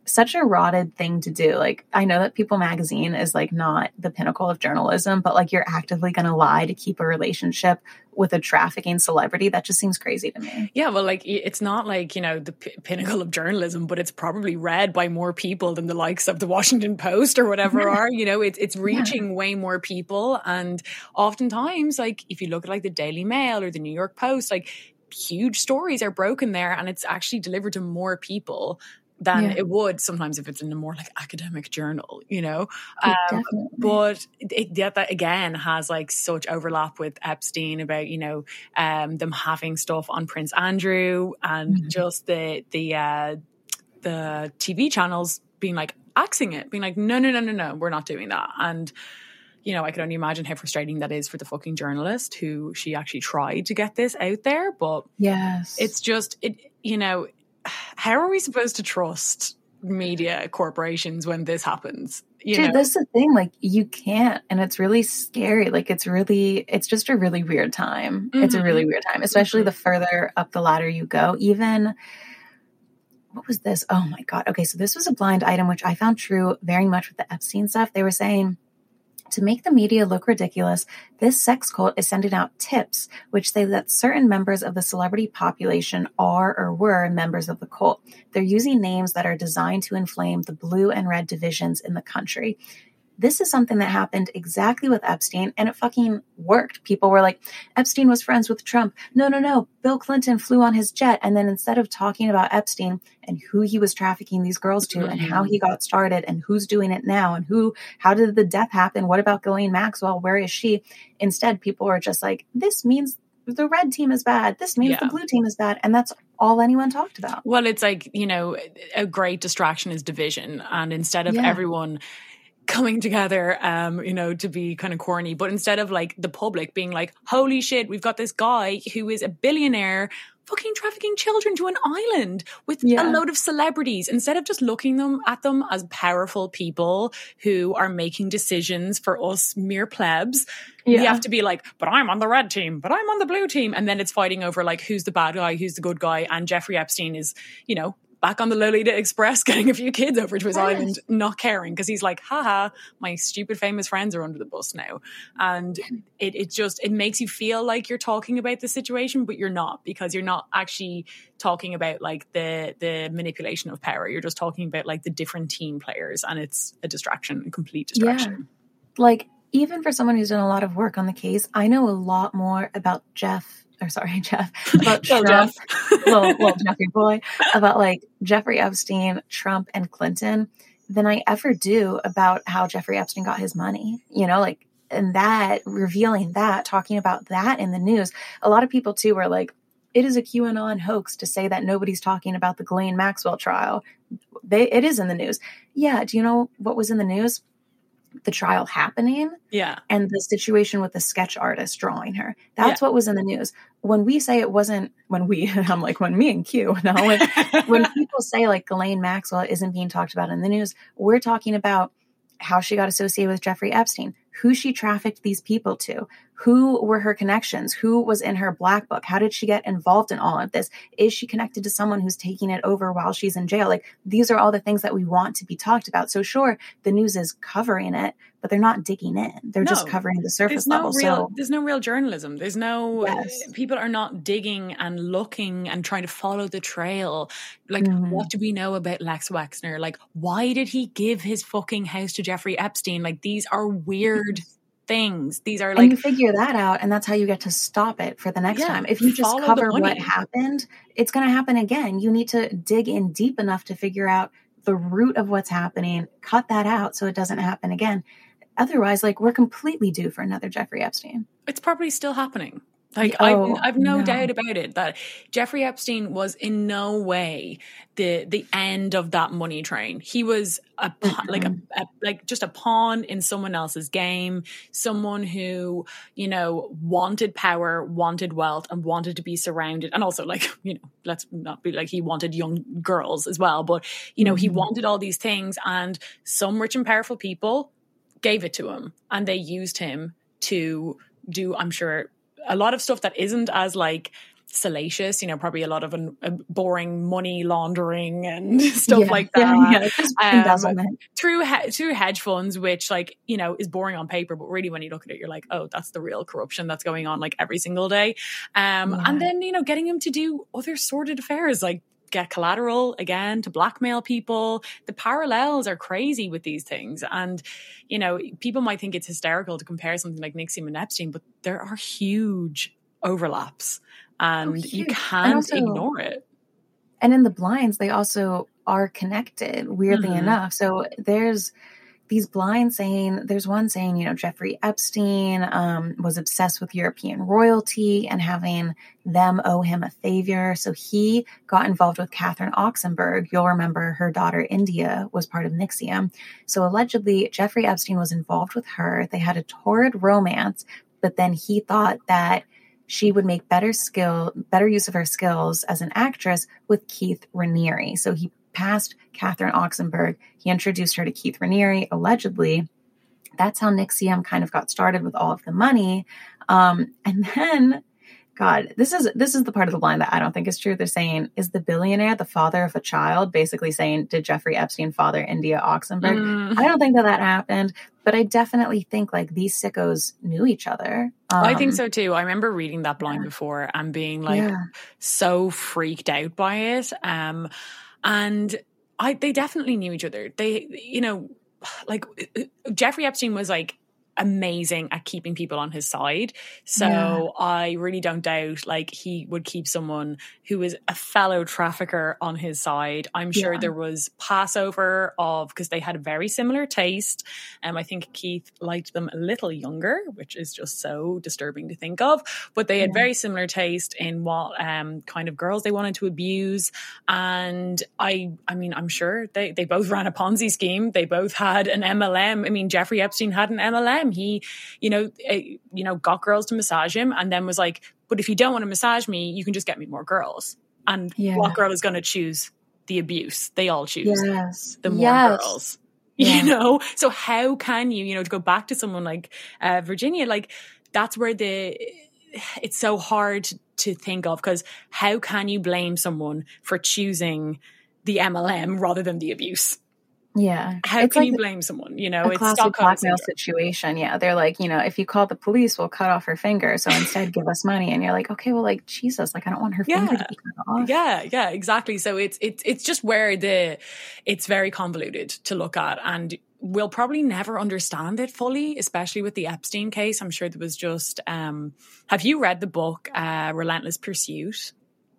Speaker 1: such a rotted thing to do. Like, I know that People magazine is like not the pinnacle of journalism, but like you're actively going to lie to keep a relationship with a trafficking celebrity. That just seems crazy to me.
Speaker 2: Yeah, well, like it's not like, you know, the p- pinnacle of journalism, but it's probably read by more people than the likes of the Washington Post or whatever are, you know, it's it's reaching yeah. way more people. And oftentimes, like if you look at like the Daily Mail or the New York Post, like huge stories are broken there and it's actually delivered to more people than yeah. it would sometimes if it's in a more like academic journal, you know. Um, but it, it, that again has like such overlap with Epstein about, you know, um, them having stuff on Prince Andrew and mm-hmm. just the the uh, the T V channels being like axing it, being like, no, no, no, no, no, we're not doing that. And you know, I can only imagine how frustrating that is for the fucking journalist who she actually tried to get this out there. But
Speaker 1: yes,
Speaker 2: it's just, it, you know, how are we supposed to trust media corporations when this happens? You
Speaker 1: Dude,
Speaker 2: know?
Speaker 1: That's the thing. Like, you can't. And it's really scary. Like, it's really, it's just a really weird time. Mm-hmm. It's a really weird time, especially mm-hmm. the further up the ladder you go. Even, what was this? Oh my God. Okay, so this was a blind item, which I found true very much with the Epstein stuff. They were saying, to make the media look ridiculous, this sex cult is sending out tips which say that certain members of the celebrity population are or were members of the cult. They're using names that are designed to inflame the blue and red divisions in the country. This is something that happened exactly with Epstein, and it fucking worked. People were like, Epstein was friends with Trump. No, no, no. Bill Clinton flew on his jet. And then instead of talking about Epstein and who he was trafficking these girls to mm-hmm. and how he got started and who's doing it now and who, how did the death happen? What about Ghislaine Maxwell? Where is she? Instead, people were just like, this means the red team is bad. This means yeah. the blue team is bad. And that's all anyone talked about.
Speaker 2: Well, it's like, you know, a great distraction is division. And instead of yeah. everyone coming together, um, you know, to be kind of corny, but instead of like the public being like, holy shit, we've got this guy who is a billionaire fucking trafficking children to an island with yeah. a load of celebrities, instead of just looking them at them as powerful people who are making decisions for us mere plebs, yeah. you have to be like, but I'm on the red team, but I'm on the blue team. And then it's fighting over like, who's the bad guy, who's the good guy. And Jeffrey Epstein is, you know, back on the Lolita Express getting a few kids over to his yes. island, not caring, because he's like, haha, my stupid famous friends are under the bus now. And it, it just, it makes you feel like you're talking about the situation, but you're not, because you're not actually talking about like the the manipulation of power. You're just talking about like the different team players, and it's a distraction, a complete distraction.
Speaker 1: Yeah. Like, even for someone who's done a lot of work on the case, I know a lot more about Jeff or sorry, Jeff, about Trump, Jeff. little, little Jeffrey boy, about like Jeffrey Epstein, Trump, and Clinton than I ever do about how Jeffrey Epstein got his money. You know, like, and that, revealing that, talking about that in the news. A lot of people too were like, it is a QAnon hoax to say that nobody's talking about the Ghislaine Maxwell trial. They, it is in the news. Yeah. Do you know what was in the news? The trial happening
Speaker 2: yeah
Speaker 1: and the situation with the sketch artist drawing her. That's yeah. what was in the news. When we say it wasn't, when we I'm like when me and Q no when, when people say like Ghislaine Maxwell isn't being talked about in the news, we're talking about how she got associated with Jeffrey Epstein, who she trafficked these people to, who were her connections, who was in her black book, how did she get involved in all of this? Is she connected to someone who's taking it over while she's in jail? Like, these are all the things that we want to be talked about. So sure, the news is covering it, but they're not digging in. They're no, just covering the surface
Speaker 2: there's no
Speaker 1: level.
Speaker 2: Real,
Speaker 1: so
Speaker 2: there's no real journalism. There's no,
Speaker 1: yes.
Speaker 2: people are not digging and looking and trying to follow the trail. Like, mm-hmm. what do we know about Lex Wexner? Like, why did he give his fucking house to Jeffrey Epstein? Like, these are weird things. These are like,
Speaker 1: and you figure that out, and that's how you get to stop it for the next
Speaker 2: yeah,
Speaker 1: time. If you just cover what happened, it's going to happen again. You need to dig in deep enough to figure out the root of what's happening, cut that out so it doesn't happen again. Otherwise, like, we're completely due for another Jeffrey Epstein.
Speaker 2: It's probably still happening. Like,
Speaker 1: oh,
Speaker 2: I've, I've no,
Speaker 1: no
Speaker 2: doubt about it that Jeffrey Epstein was in no way the the end of that money train. He was a mm-hmm. like a, a like just a pawn in someone else's game. Someone who, you know, wanted power, wanted wealth, and wanted to be surrounded. And also, like, you know, let's not be like, he wanted young girls as well. But, you know, mm-hmm. he wanted all these things, and some rich and powerful people gave it to him, and they used him to do, I'm sure, a lot of stuff that isn't as like salacious, you know, probably a lot of an, a boring money laundering and stuff
Speaker 1: Yeah,
Speaker 2: like
Speaker 1: yeah,
Speaker 2: that.
Speaker 1: yeah, just
Speaker 2: Um,
Speaker 1: embezzlement.
Speaker 2: through he- through hedge funds, which like, you know, is boring on paper, but really when you look at it, you're like, oh, that's the real corruption that's going on like every single day. Um,
Speaker 1: Yeah.
Speaker 2: and then, you know, getting him to do other sordid affairs like get collateral again to blackmail people. The parallels are crazy with these things. And, you know, people might think it's hysterical to compare something like N X I V M and Epstein, but there are huge overlaps and
Speaker 1: Oh,
Speaker 2: you
Speaker 1: huge. And
Speaker 2: can't
Speaker 1: also-
Speaker 2: ignore it.
Speaker 1: And in the blinds, they also are connected, weirdly
Speaker 2: Mhm.
Speaker 1: enough. So there's these blinds saying, there's one saying, you know, Jeffrey Epstein um, was obsessed with European royalty and having them owe him a favor. So he got involved with Catherine Oxenberg. You'll remember her daughter, India, was part of N X I V M. So allegedly, Jeffrey Epstein was involved with her. They had a torrid romance, but then he thought that she would make better skill, better use of her skills as an actress with Keith Raniere. So he passed Catherine Oxenberg. He introduced her to Keith Raniere, allegedly. That's how N X I V M kind of got started with all of the money. Um, and then, God, this is this is the part of the blind that I don't think is true. They're saying, is the billionaire the father of a child? Basically saying, did Jeffrey Epstein father India Oxenberg?
Speaker 2: Mm.
Speaker 1: I don't think that that happened, but I definitely think like these sickos knew each other. Um,
Speaker 2: I think so too. I remember reading that blind before and being like
Speaker 1: Yeah.
Speaker 2: so freaked out by it. Um, and I, they definitely knew each other. They, you know, like Jeffrey Epstein was like amazing at keeping people on his side. So
Speaker 1: Yeah.
Speaker 2: I really don't doubt like he would keep someone who is a fellow trafficker on his side. I'm sure
Speaker 1: Yeah.
Speaker 2: there was passover of, because they had a very similar taste. Um, I think Keith liked them a little younger, which is just so disturbing to think of, but they had
Speaker 1: Yeah.
Speaker 2: very similar taste in what um, kind of girls they wanted to abuse. And I, I mean, I'm sure they, they both ran a Ponzi scheme. They both had an M L M. I mean, Jeffrey Epstein had an M L M. He, you know, uh, you know, got girls to massage him and then was like, but if you don't want to massage me, you can just get me more girls. And
Speaker 1: Yeah.
Speaker 2: what girl is going to choose the abuse? They all choose
Speaker 1: Yes.
Speaker 2: the more
Speaker 1: Yes.
Speaker 2: girls.
Speaker 1: Yeah.
Speaker 2: You know, so how can you, you know, to go back to someone like uh, Virginia, like that's where the, it's so hard to think of, because how can you blame someone for choosing the M L M rather than the abuse?
Speaker 1: Yeah.
Speaker 2: How
Speaker 1: It's
Speaker 2: can
Speaker 1: like
Speaker 2: you blame someone? You know,
Speaker 1: a
Speaker 2: it's
Speaker 1: classic
Speaker 2: Stockholm
Speaker 1: blackmail
Speaker 2: syndrome.
Speaker 1: situation. Yeah. They're like, you know, if you call the police, we'll cut off her finger. So instead give us money. And you're like, okay, well, like, Jesus, like I don't want her finger
Speaker 2: Yeah.
Speaker 1: to be cut off.
Speaker 2: Yeah, yeah, exactly. So it's it's it's just where the it's very convoluted to look at, and we'll probably never understand it fully, especially with the Epstein case. I'm sure there was just um have you read the book uh Relentless Pursuit?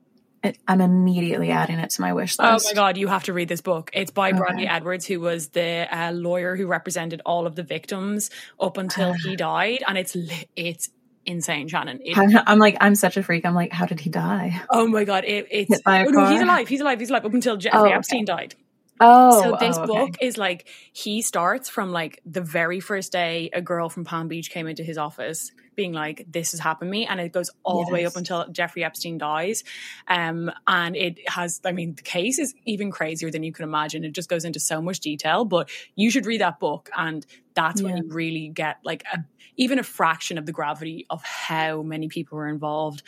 Speaker 1: It, I'm immediately adding it to my wish
Speaker 2: Oh
Speaker 1: list.
Speaker 2: my God, you have to read this book. It's by
Speaker 1: Okay.
Speaker 2: Bradley Edwards, who was the uh, lawyer who represented all of the victims up until he died. And it's li- it's insane, Shannon. It,
Speaker 1: I'm like, I'm such a freak. I'm like, how did he die?
Speaker 2: oh my God, it, it's
Speaker 1: Hit by a
Speaker 2: oh, no, he's
Speaker 1: car?
Speaker 2: alive. He's alive. He's alive up until Jeffrey
Speaker 1: Oh, okay.
Speaker 2: Epstein died.
Speaker 1: Oh,
Speaker 2: So this
Speaker 1: oh, okay.
Speaker 2: book is like, he starts from like the very first day a girl from Palm Beach came into his office being like, this has happened to me. And it goes all the way
Speaker 1: Yes.
Speaker 2: up until Jeffrey Epstein dies. Um, and it has, I mean, the case is even crazier than you can imagine. It just goes into so much detail, but you should read that book. And that's when
Speaker 1: Yeah.
Speaker 2: you really get like a, even a fraction of the gravity of how many people were involved,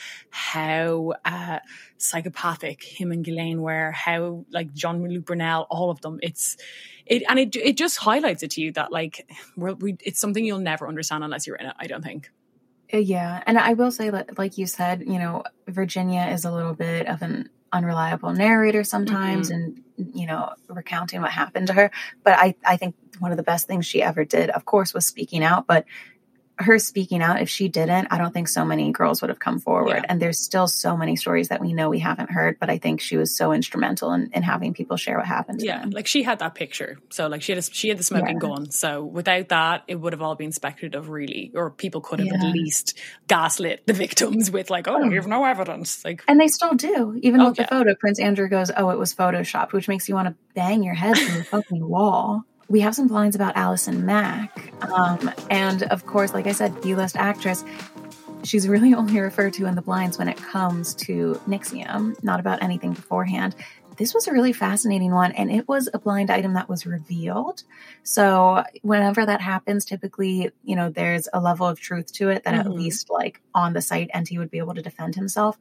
Speaker 2: how uh, psychopathic him and Ghislaine were, how like Jean-Luc Brunel, all of them. It's it, and it it just highlights it to you that like we're, we, it's something you'll never understand unless you're in it. I don't think.
Speaker 1: Uh, Yeah. And I will say that, like you said, you know, Virginia is a little bit of an unreliable narrator sometimes and, you know, recounting what happened to her. But I, I think one of the best things she ever did, of course, was speaking out. But her speaking out, if she didn't, I don't think so many girls would have come forward.
Speaker 2: Yeah.
Speaker 1: And there's still so many stories that we know we haven't heard. But I think she was so instrumental in, in having people share what happened to
Speaker 2: Yeah,
Speaker 1: them.
Speaker 2: like she had that picture. So like she had a, she had the smoking
Speaker 1: Yeah.
Speaker 2: gun. So without that, it would have all been speculative, really, or people could have at
Speaker 1: Yeah.
Speaker 2: least gaslit the victims with like, oh, we have no evidence. Like,
Speaker 1: And they still do. Even
Speaker 2: Oh,
Speaker 1: with the
Speaker 2: yeah.
Speaker 1: photo, Prince Andrew goes, oh, it was photoshopped, which makes you want to bang your head through the fucking wall. We have some blinds about Allison Mack. Um, and of course, like I said, B-list actress. She's really only referred to in the blinds when it comes to N X I V M, not about anything beforehand. This was a really fascinating one, and it was a blind item that was revealed. So whenever that happens, typically, you know, there's a level of truth to it that
Speaker 2: Mhm.
Speaker 1: at least like on the site, N T would be able to defend himself.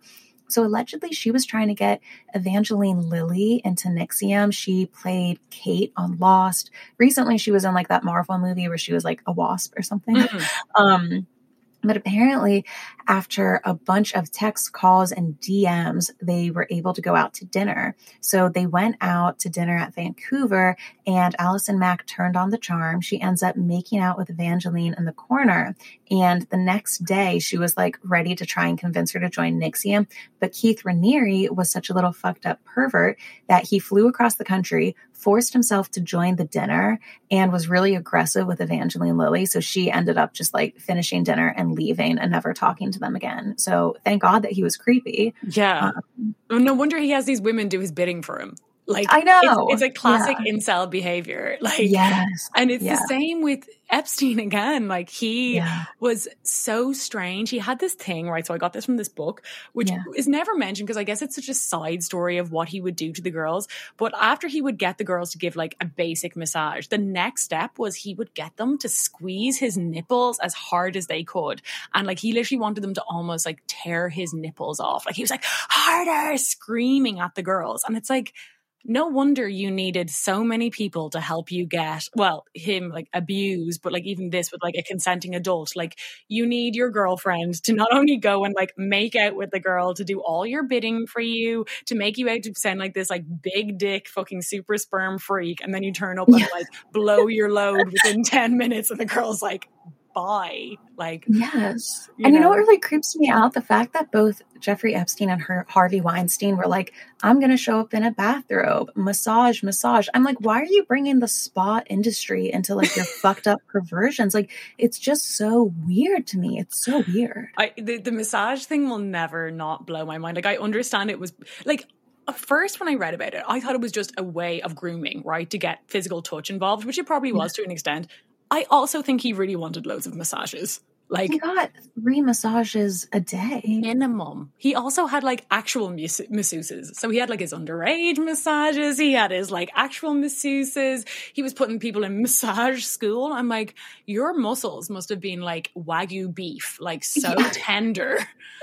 Speaker 1: So allegedly she was trying to get Evangeline Lilly into N X I V M. She played Kate on Lost. Recently she was in like that Marvel movie where she was like a wasp or something. Mm-hmm. um, But apparently, after a bunch of text calls and D Ms, they were able to go out to dinner. So they went out to dinner at Vancouver, and Allison Mack turned on the charm. She ends up making out with Evangeline in the corner. And the next day, she was like ready to try and convince her to join N X I V M. But Keith Raniere was such a little fucked up pervert that he flew across the country, forced himself to join the dinner, and was really aggressive with Evangeline Lilly. So she ended up just like finishing dinner and leaving and never talking to them again. So thank God that he was creepy.
Speaker 2: Yeah. Um, no wonder he has these women do his bidding for him. Like,
Speaker 1: I know.
Speaker 2: It's, it's a classic
Speaker 1: yeah.
Speaker 2: incel behavior. Like,
Speaker 1: yes.
Speaker 2: And it's
Speaker 1: yeah.
Speaker 2: the same with Epstein again. Like, he
Speaker 1: yeah.
Speaker 2: was so strange. He had this thing, right? So I got this from this book, which
Speaker 1: yeah.
Speaker 2: is never mentioned because I guess it's such a side story of what he would do to the girls. But after he would get the girls to give like a basic massage, the next step was he would get them to squeeze his nipples as hard as they could. And like, he literally wanted them to almost like tear his nipples off. Like, he was like, harder, screaming at the girls. And it's like, no wonder you needed so many people to help you get, well, him like abused, but like even this with like a consenting adult. Like, you need your girlfriend to not only go and like make out with the girl, to do all your bidding for you, to make you out to sound like this like big dick fucking super sperm freak. And then you turn up yeah. and like blow your load within ten minutes and the girl's like, bye. Like,
Speaker 1: yes.
Speaker 2: You
Speaker 1: and
Speaker 2: know?
Speaker 1: you know what really creeps me out? The fact that both Jeffrey Epstein and her Harvey Weinstein were like, I'm going to show up in a bathrobe, massage, massage. I'm like, why are you bringing the spa industry into like your fucked up perversions? Like, it's just so weird to me. It's so weird.
Speaker 2: I, the, the massage thing will never not blow my mind. Like, I understand it was like, at first, when I read about it, I thought it was just a way of grooming, right? To get physical touch involved, which it probably was yeah. to an extent. I also think he really wanted loads of massages. Like,
Speaker 1: he got three massages a day.
Speaker 2: Minimum. He also had like actual mas- masseuses. So he had like his underage massages. He had his like actual masseuses. He was putting people in massage school. I'm like, your muscles must have been like Wagyu beef, like so yeah. tender.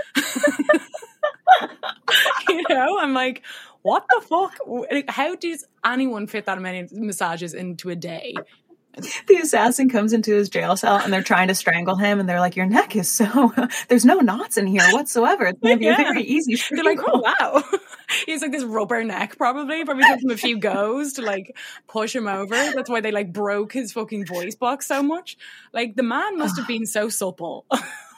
Speaker 2: You know, I'm like, what the fuck? How does anyone fit that many massages into a day?
Speaker 1: The assassin comes into his jail cell and they're trying to strangle him, and they're like, your neck is so, there's no knots in here whatsoever. It's going to be yeah. very easy.
Speaker 2: They're like, oh, wow. He has like this rubber neck probably. Probably took him a few goes to like push him over. That's why they like broke his fucking voice box so much. Like, the man must have been so supple.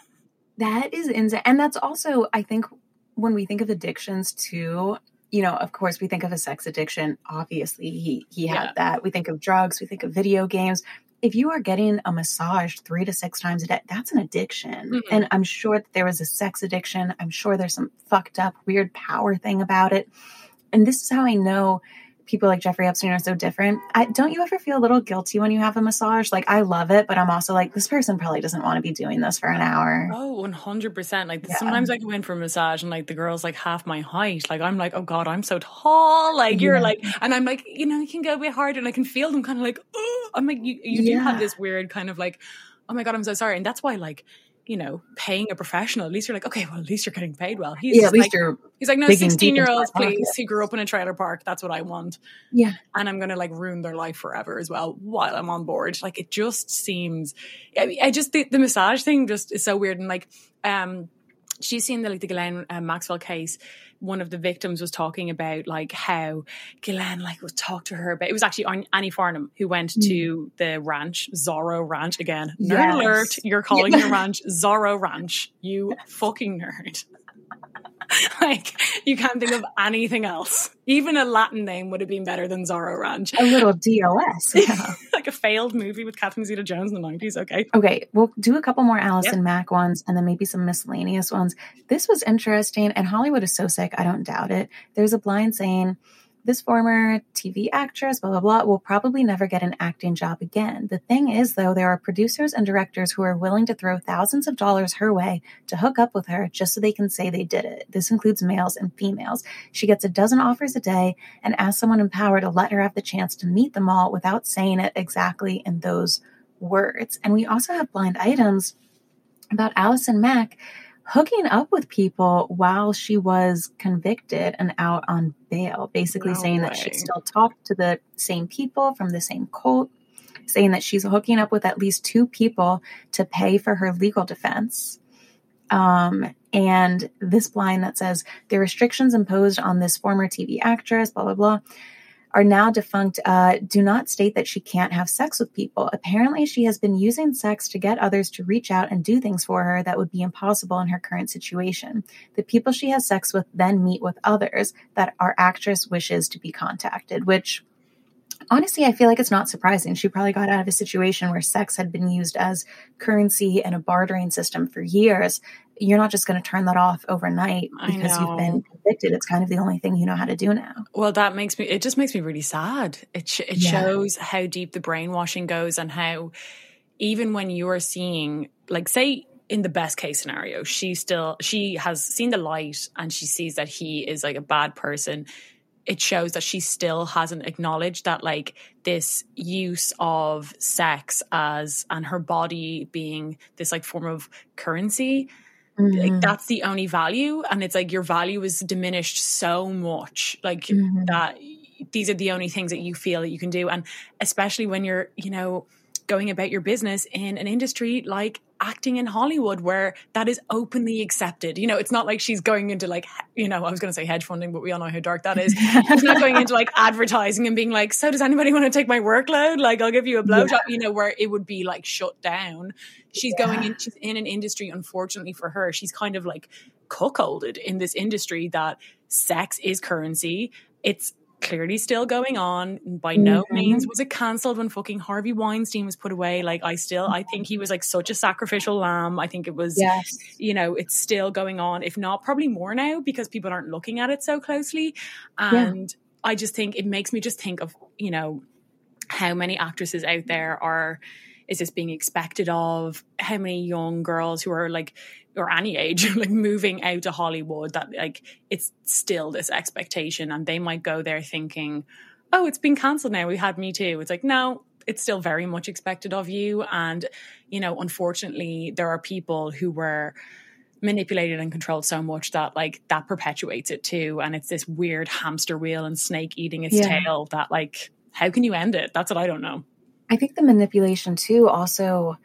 Speaker 1: That is insane. And that's also, I think, when we think of addictions too, you know, of course, we think of a sex addiction. Obviously, he he had yeah. that. We think of drugs. We think of video games. If you are getting a massage three to six times a day, that's an addiction. Mm-hmm. And I'm sure that there was a sex addiction. I'm sure there's some fucked up, weird power thing about it. And this is how I know people like Jeffrey Epstein are so different. I, don't you ever feel a little guilty when you have a massage? Like, I love it, but I'm also like, this person probably doesn't want to be doing this for an hour.
Speaker 2: Oh, one hundred percent. Like, yeah. sometimes I go in for a massage and like the girl's like half my height. Like, I'm like, oh God, I'm so tall. Like, you're yeah. like, and I'm like, you know, you can go a bit harder, and I can feel them kind of like, oh, I'm like, you, you yeah. do have this weird kind of like, oh my God, I'm so sorry. And that's why, like, you know, paying a professional, at least you're like, okay, well, at least you're getting paid well. He's
Speaker 1: yeah, at least
Speaker 2: like,
Speaker 1: you're
Speaker 2: he's like, no, sixteen-year-olds, please, who grew up in a trailer park. That's what I want.
Speaker 1: Yeah.
Speaker 2: And I'm going to, like, ruin their life forever as well while I'm on board. Like, it just seems, I, I just, the, the massage thing just is so weird. And, like, um, she's seen the, like, the Ghislaine uh, Maxwell case. One of the victims was talking about like how Ghislaine like would talk to her about, it was actually Annie Farnham who went mm. to the ranch, Zorro Ranch again. Nerd yes. alert, you're calling yeah. your ranch Zorro Ranch, you fucking nerd. Like, you can't think of anything else. Even a Latin name would have been better than Zorro Ranch.
Speaker 1: A little D O S. Yeah.
Speaker 2: Like a failed movie with Catherine Zeta-Jones in the nineties. Okay.
Speaker 1: Okay. We'll do a couple more Allison yep. Mack ones and then maybe some miscellaneous ones. This was interesting, and Hollywood is so sick. I don't doubt it. There's a blind saying, this former T V actress, blah, blah, blah, will probably never get an acting job again. The thing is, though, there are producers and directors who are willing to throw thousands of dollars her way to hook up with her just so they can say they did it. This includes males and females. She gets a dozen offers a day and asks someone in power to let her have the chance to meet them all without saying it exactly in those words. And we also have blind items about Allison Mack, hooking up with people while she was convicted and out on bail, basically
Speaker 2: No
Speaker 1: saying
Speaker 2: way.
Speaker 1: that she still talked to the same people from the same cult, saying that she's hooking up with at least two people to pay for her legal defense. Um, and this line that says, the restrictions imposed on this former T V actress, blah, blah, blah, are now defunct, uh, do not state that she can't have sex with people. Apparently, she has been using sex to get others to reach out and do things for her that would be impossible in her current situation. The people she has sex with then meet with others that our actress wishes to be contacted, which honestly, I feel like it's not surprising. She probably got out of a situation where sex had been used as currency and a bartering system for years. You're not just going to turn that off overnight because you've been convicted. It's kind of the only thing you know how to do now.
Speaker 2: Well, that makes me, it just makes me really sad. It, sh- it
Speaker 1: Yeah.
Speaker 2: shows how deep the brainwashing goes and how even when you are seeing, like, say, in the best case scenario, she still, she has seen the light and she sees that he is like a bad person. It shows that she still hasn't acknowledged that, like, this use of sex as, and her body being this like form of currency,
Speaker 1: Mm-hmm.
Speaker 2: like that's the only value. And it's like your value is diminished so much, like
Speaker 1: Mm-hmm.
Speaker 2: that these are the only things that you feel that you can do. And especially when you're, you know, going about your business in an industry like acting in Hollywood, where that is openly accepted. You know, it's not like she's going into like, you know, I was going to say hedge funding, but we all know how dark that is. She's not going into like advertising and being like, so does anybody want to take my workload? Like, I'll give you a blowjob, yeah. you know, where it would be like shut down. She's yeah. going in, she's in an industry, unfortunately for her, she's kind of like cuckolded in this industry that sex is currency. It's clearly still going on. By no mm-hmm. means was it cancelled when fucking Harvey Weinstein was put away. Like, I still, I think he was like such a sacrificial lamb. I think it was,
Speaker 1: yes.
Speaker 2: you know, it's still going on, if not probably more now because people aren't looking at it so closely. And yeah. I just think it makes me just think of, you know, how many actresses out there are, is this being expected of? How many young girls who are like, or any age, like moving out to Hollywood, that like it's still this expectation, and they might go there thinking, oh, it's been cancelled now, we had Me Too. It's like, no, it's still very much expected of you. And, you know, unfortunately, there are people who were manipulated and controlled so much that like that perpetuates it too. And it's this weird hamster wheel and snake eating its yeah. tail that like, how can you end it? That's what I don't know.
Speaker 1: I think the manipulation too also,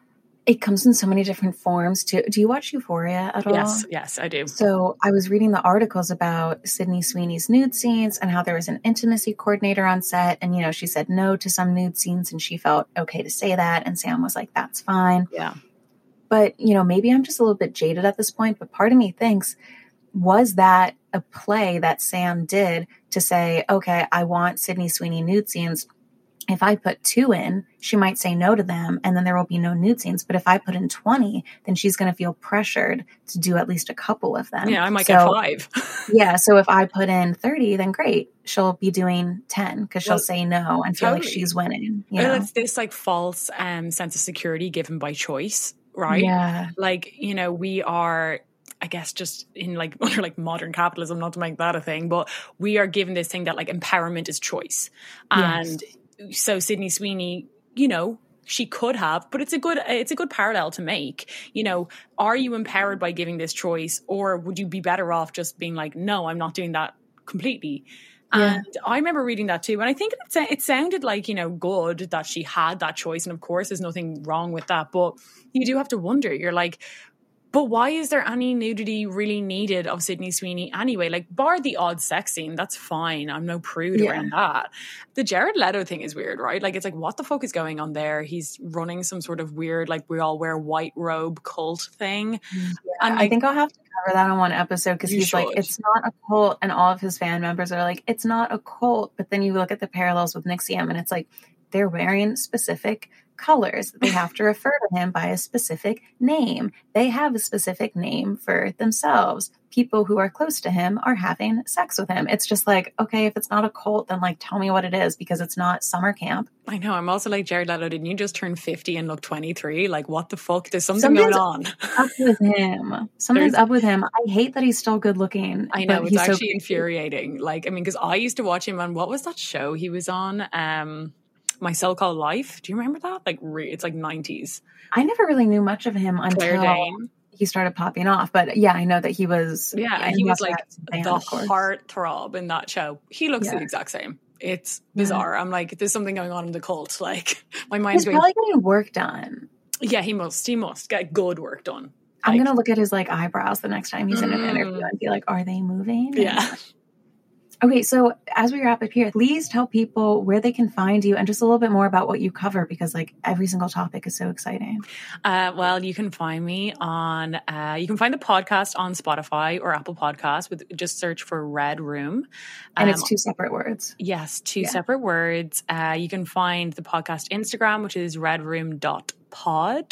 Speaker 1: it comes in so many different forms too. Do you watch Euphoria at all?
Speaker 2: Yes, yes, I do.
Speaker 1: So I was reading the articles about Sydney Sweeney's nude scenes and how there was an intimacy coordinator on set. And, you know, she said no to some nude scenes and she felt okay to say that. And Sam was like, that's fine.
Speaker 2: Yeah.
Speaker 1: But, you know, maybe I'm just a little bit jaded at this point, but part of me thinks, was that a play that Sam did to say, okay, I want Sydney Sweeney nude scenes. If I put two in, she might say no to them, and then there will be no nude scenes. But if I put in twenty, then she's going to feel pressured to do at least a couple of them.
Speaker 2: Yeah, I might
Speaker 1: so,
Speaker 2: get five.
Speaker 1: yeah, so if I put in thirty, then great. She'll be doing ten because she'll well, say no and feel totally. like she's winning. You
Speaker 2: well,
Speaker 1: know?
Speaker 2: It's this like false um, sense of security given by choice, right?
Speaker 1: Yeah.
Speaker 2: Like, you know, we are... I guess just in like under like modern capitalism, not to make that a thing, but we are given this thing that like empowerment is choice. And yes. so Sydney Sweeney, you know, she could have, but it's a good, it's a good parallel to make. You know, are you empowered by giving this choice, or would you be better off just being like, no, I'm not doing that completely? Yeah. And I remember reading that too. And I think it, it sounded like, you know, good that she had that choice. And of course, there's nothing wrong with that. But you do have to wonder, you're like, but why is there any nudity really needed of Sydney Sweeney anyway? Like, bar the odd sex scene, that's fine. I'm no prude yeah. around that. The Jared Leto thing is weird, right? Like, it's like, what the fuck is going on there? He's running some sort of weird, like, we all wear white robe cult thing.
Speaker 1: Yeah, and like, I think I'll have to cover that on one episode because he's should. like, it's not a cult. And all of his fan members are like, it's not a cult. But then you look at the parallels with N X I V M and it's like, they're wearing specific colors. They have to refer to him by a specific name. They have a specific name for themselves. People who are close to him are having sex with him. It's just like, okay, if it's not a cult, then like tell me what it is, because it's not summer camp.
Speaker 2: I know. I'm also like, Jared Leto, didn't you just turn fifty and look twenty-three? Like, what the fuck? There's something Something's going on.
Speaker 1: Up with him. Something's There's, up with him. I hate that he's still good looking.
Speaker 2: I know. It's actually so infuriating. Like, I mean, because I used to watch him on, what was that show he was on? Um, My So-Called Life. Do you remember that? Like, re- it's like nineties.
Speaker 1: I never really knew much of him until...
Speaker 2: Claire Danes.
Speaker 1: he started popping off. But yeah, I know that he was.
Speaker 2: Yeah, he was like band, the heartthrob in that show. He looks yeah. the exact same. It's bizarre. Yeah. I'm like, there's something going on in the cult. Like, my mind's
Speaker 1: He's
Speaker 2: going.
Speaker 1: probably getting work done.
Speaker 2: Yeah, he must. He must get good work done.
Speaker 1: I'm like, gonna look at his like eyebrows the next time he's in an mm. interview and be like, are they moving?
Speaker 2: Yeah.
Speaker 1: Okay, so as we wrap up here, please tell people where they can find you and just a little bit more about what you cover, because like every single topic is so exciting.
Speaker 2: Uh, well, you can find me on, uh, you can find the podcast on Spotify or Apple Podcasts with just search for Red Room.
Speaker 1: And um, it's two separate words.
Speaker 2: Yes, two
Speaker 1: yeah.
Speaker 2: separate words. Uh, you can find the podcast Instagram, which is redroom dot pod.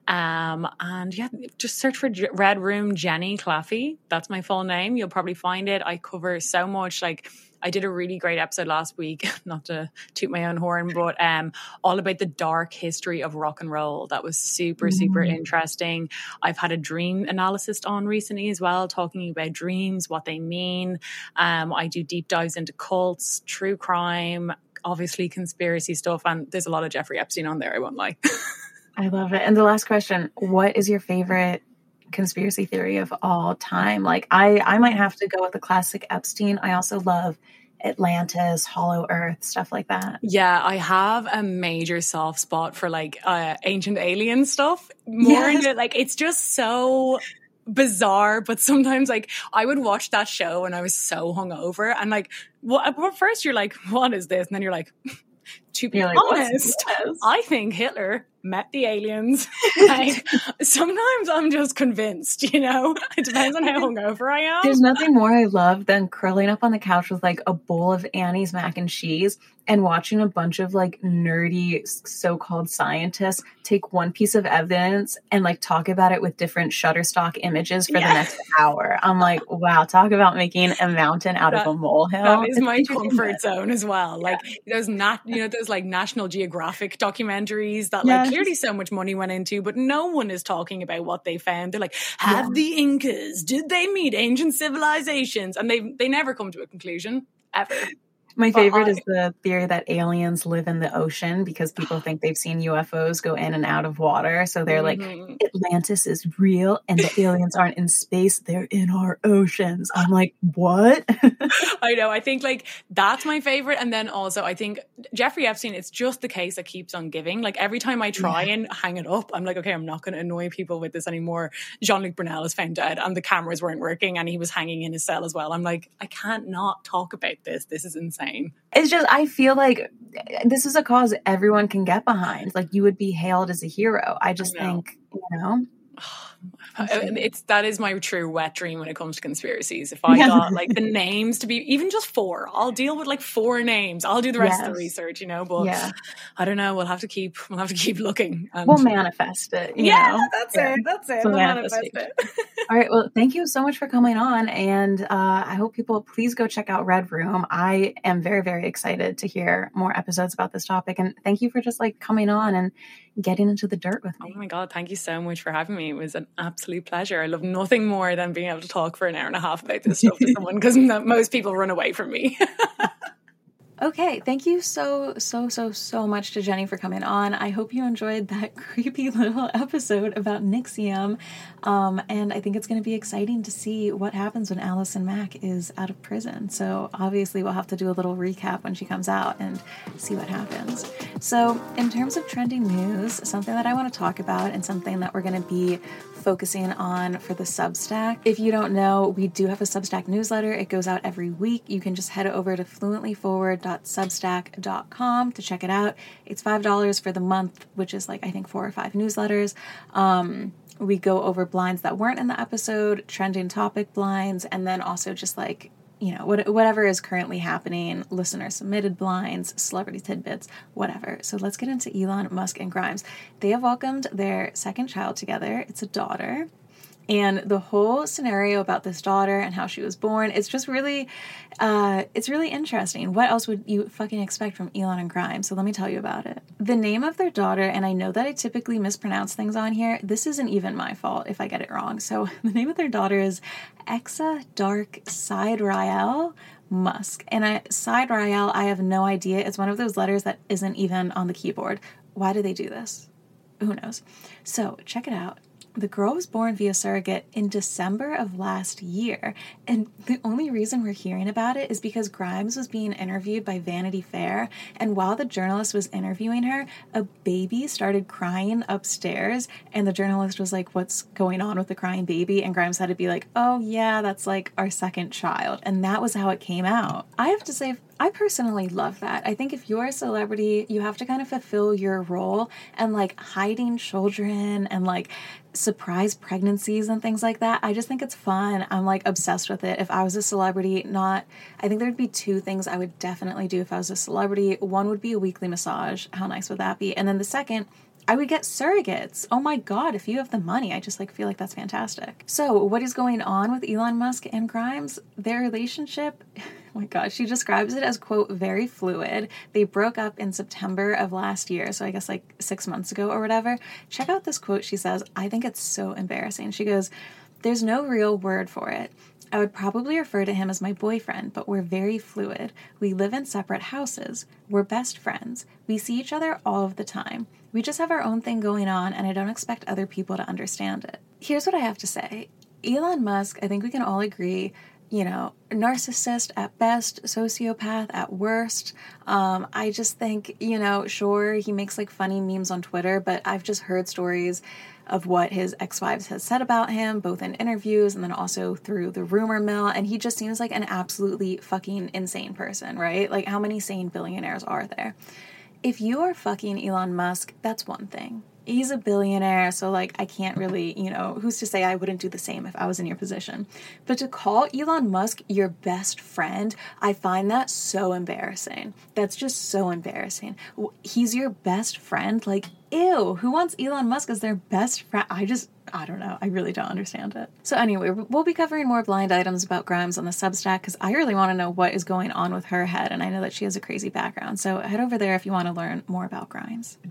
Speaker 2: Um, and yeah, just search for Red Room Jenny Claffey. That's my full name. You'll probably find it. I cover so much. Like, I did a really great episode last week, not to toot my own horn, but um, all about the dark history of rock and roll. That was super, mm-hmm. super interesting. I've had a dream analyst on recently as well, talking about dreams, what they mean. Um, I do deep dives into cults, true crime, obviously conspiracy stuff, and there's a lot of Jeffrey Epstein on there, I won't lie.
Speaker 1: I love it. And the last question, what is your favorite conspiracy theory of all time? Like I, I might have to go with the classic Epstein. I also love Atlantis, Hollow Earth, stuff like that.
Speaker 2: Yeah, I have a major soft spot for like uh, ancient alien stuff. More yes. into like, it's just so bizarre, but sometimes like I would watch that show and I was so hungover and like, well, at first you're like, what is this? And then you're like, to be
Speaker 1: like,
Speaker 2: honest, yes. I think Hitler met the aliens. Like, sometimes I'm just convinced, you know? It depends on how hungover I am.
Speaker 1: There's nothing more I love than curling up on the couch with like a bowl of Annie's mac and cheese and watching a bunch of like nerdy so-called scientists take one piece of evidence and like talk about it with different Shutterstock images for yeah. the next hour. I'm like, wow, talk about making a mountain out that, of a molehill.
Speaker 2: That is it's my comfort zone as well. Yeah. Like those not, you know, those like National Geographic documentaries that like yes. clearly so much money went into, but no one is talking about what they found. They're like, have yeah. the Incas, did they meet ancient civilizations? And they they never come to a conclusion, ever.
Speaker 1: My favorite I, is the theory that aliens live in the ocean because people think they've seen U F Os go in and out of water. So they're mm-hmm. like, Atlantis is real and the aliens aren't in space. They're in our oceans. I'm like, what?
Speaker 2: I know. I think like that's my favorite. And then also I think Jeffrey Epstein, it's just the case that keeps on giving. Like every time I try yeah. and hang it up, I'm like, okay, I'm not going to annoy people with this anymore. Jean-Luc Brunel is found dead and the cameras weren't working and he was hanging in his cell as well. I'm like, I can't not talk about this. This is insane.
Speaker 1: It's just, I feel like this is a cause everyone can get behind. Like you would be hailed as a hero. I just I think, you know.
Speaker 2: It's that is my true wet dream when it comes to conspiracies. If I yeah. got like the names to be even just four, I'll deal with like four names. I'll do the rest yes. of the research, you know. But yeah. I don't know. We'll have to keep. We'll have to keep looking.
Speaker 1: And, we'll manifest it. You
Speaker 2: yeah,
Speaker 1: know?
Speaker 2: that's yeah. it. That's it. We'll manifest it.
Speaker 1: All right. Well, thank you so much for coming on, and uh, I hope people please go check out Red Room. I am very, very excited to hear more episodes about this topic, and thank you for just like coming on and getting into the dirt with me.
Speaker 2: Oh my God, thank you so much for having me. It was an absolute pleasure. I love nothing more than being able to talk for an hour and a half about this stuff to someone because most people run away from me.
Speaker 1: Okay, thank you so, so, so, so much to Jenny for coming on. I hope you enjoyed that creepy little episode about N X I V M. Um, and I think it's going to be exciting to see what happens when Allison Mack is out of prison. So obviously we'll have to do a little recap when she comes out and see what happens. So in terms of trending news, something that I want to talk about and something that we're going to be focusing on for the Substack. If you don't know, we do have a Substack newsletter. It goes out every week. You can just head over to fluently forward dot substack dot com to check it out. It's five dollars for the month, which is like, I think four or five newsletters. Um, we go over blinds that weren't in the episode, trending topic blinds, and then also just like, you know, what, whatever is currently happening, listener submitted blinds, celebrity tidbits, whatever. So let's get into Elon Musk and Grimes. They have welcomed their second child together. It's a daughter. And the whole scenario about this daughter and how she was born, it's just really, uh, it's really interesting. What else would you fucking expect from Elon and Grimes? So let me tell you about it. The name of their daughter, and I know that I typically mispronounce things on here. This isn't even my fault if I get it wrong. So the name of their daughter is Exa Dark Sidrael Musk. And I, Sidrael, I have no idea. It's one of those letters that isn't even on the keyboard. Why do they do this? Who knows? So check it out. The girl was born via surrogate in December of last year. And the only reason we're hearing about it is because Grimes was being interviewed by Vanity Fair. And while the journalist was interviewing her, a baby started crying upstairs. And the journalist was like, what's going on with the crying baby? And Grimes had to be like, oh yeah, that's like our second child. And that was how it came out. I have to say, I personally love that. I think if you're a celebrity, you have to kind of fulfill your role, and like hiding children and like surprise pregnancies and things like that. I just think it's fun. I'm like obsessed with it. If I was a celebrity, not, I think there'd be two things I would definitely do if I was a celebrity. One would be a weekly massage. How nice would that be? And then the second, I would get surrogates. Oh my God, if you have the money, I just like feel like that's fantastic. So what is going on with Elon Musk and Grimes? Their relationship, oh my God, she describes it as, quote, very fluid. They broke up in September of last year, so I guess like six months ago or whatever. Check out this quote she says. I think it's so embarrassing. She goes, there's no real word for it. I would probably refer to him as my boyfriend, but we're very fluid. We live in separate houses. We're best friends. We see each other all of the time. We just have our own thing going on, and I don't expect other people to understand it. Here's what I have to say. Elon Musk, I think we can all agree, you know, narcissist at best, sociopath at worst. Um, I just think, you know, sure, he makes like funny memes on Twitter, but I've just heard stories of what his ex-wives has said about him, both in interviews and then also through the rumor mill, and he just seems like an absolutely fucking insane person, right? Like, how many sane billionaires are there? If you are fucking Elon Musk, that's one thing. He's a billionaire, so, like, I can't really, you know, who's to say I wouldn't do the same if I was in your position? But to call Elon Musk your best friend, I find that so embarrassing. That's just so embarrassing. He's your best friend? Like, ew, who wants Elon Musk as their best friend? I just, I don't know. I really don't understand it. So anyway, we'll be covering more blind items about Grimes on the Substack because I really want to know what is going on with her head, and I know that she has a crazy background. So head over there if you want to learn more about Grimes.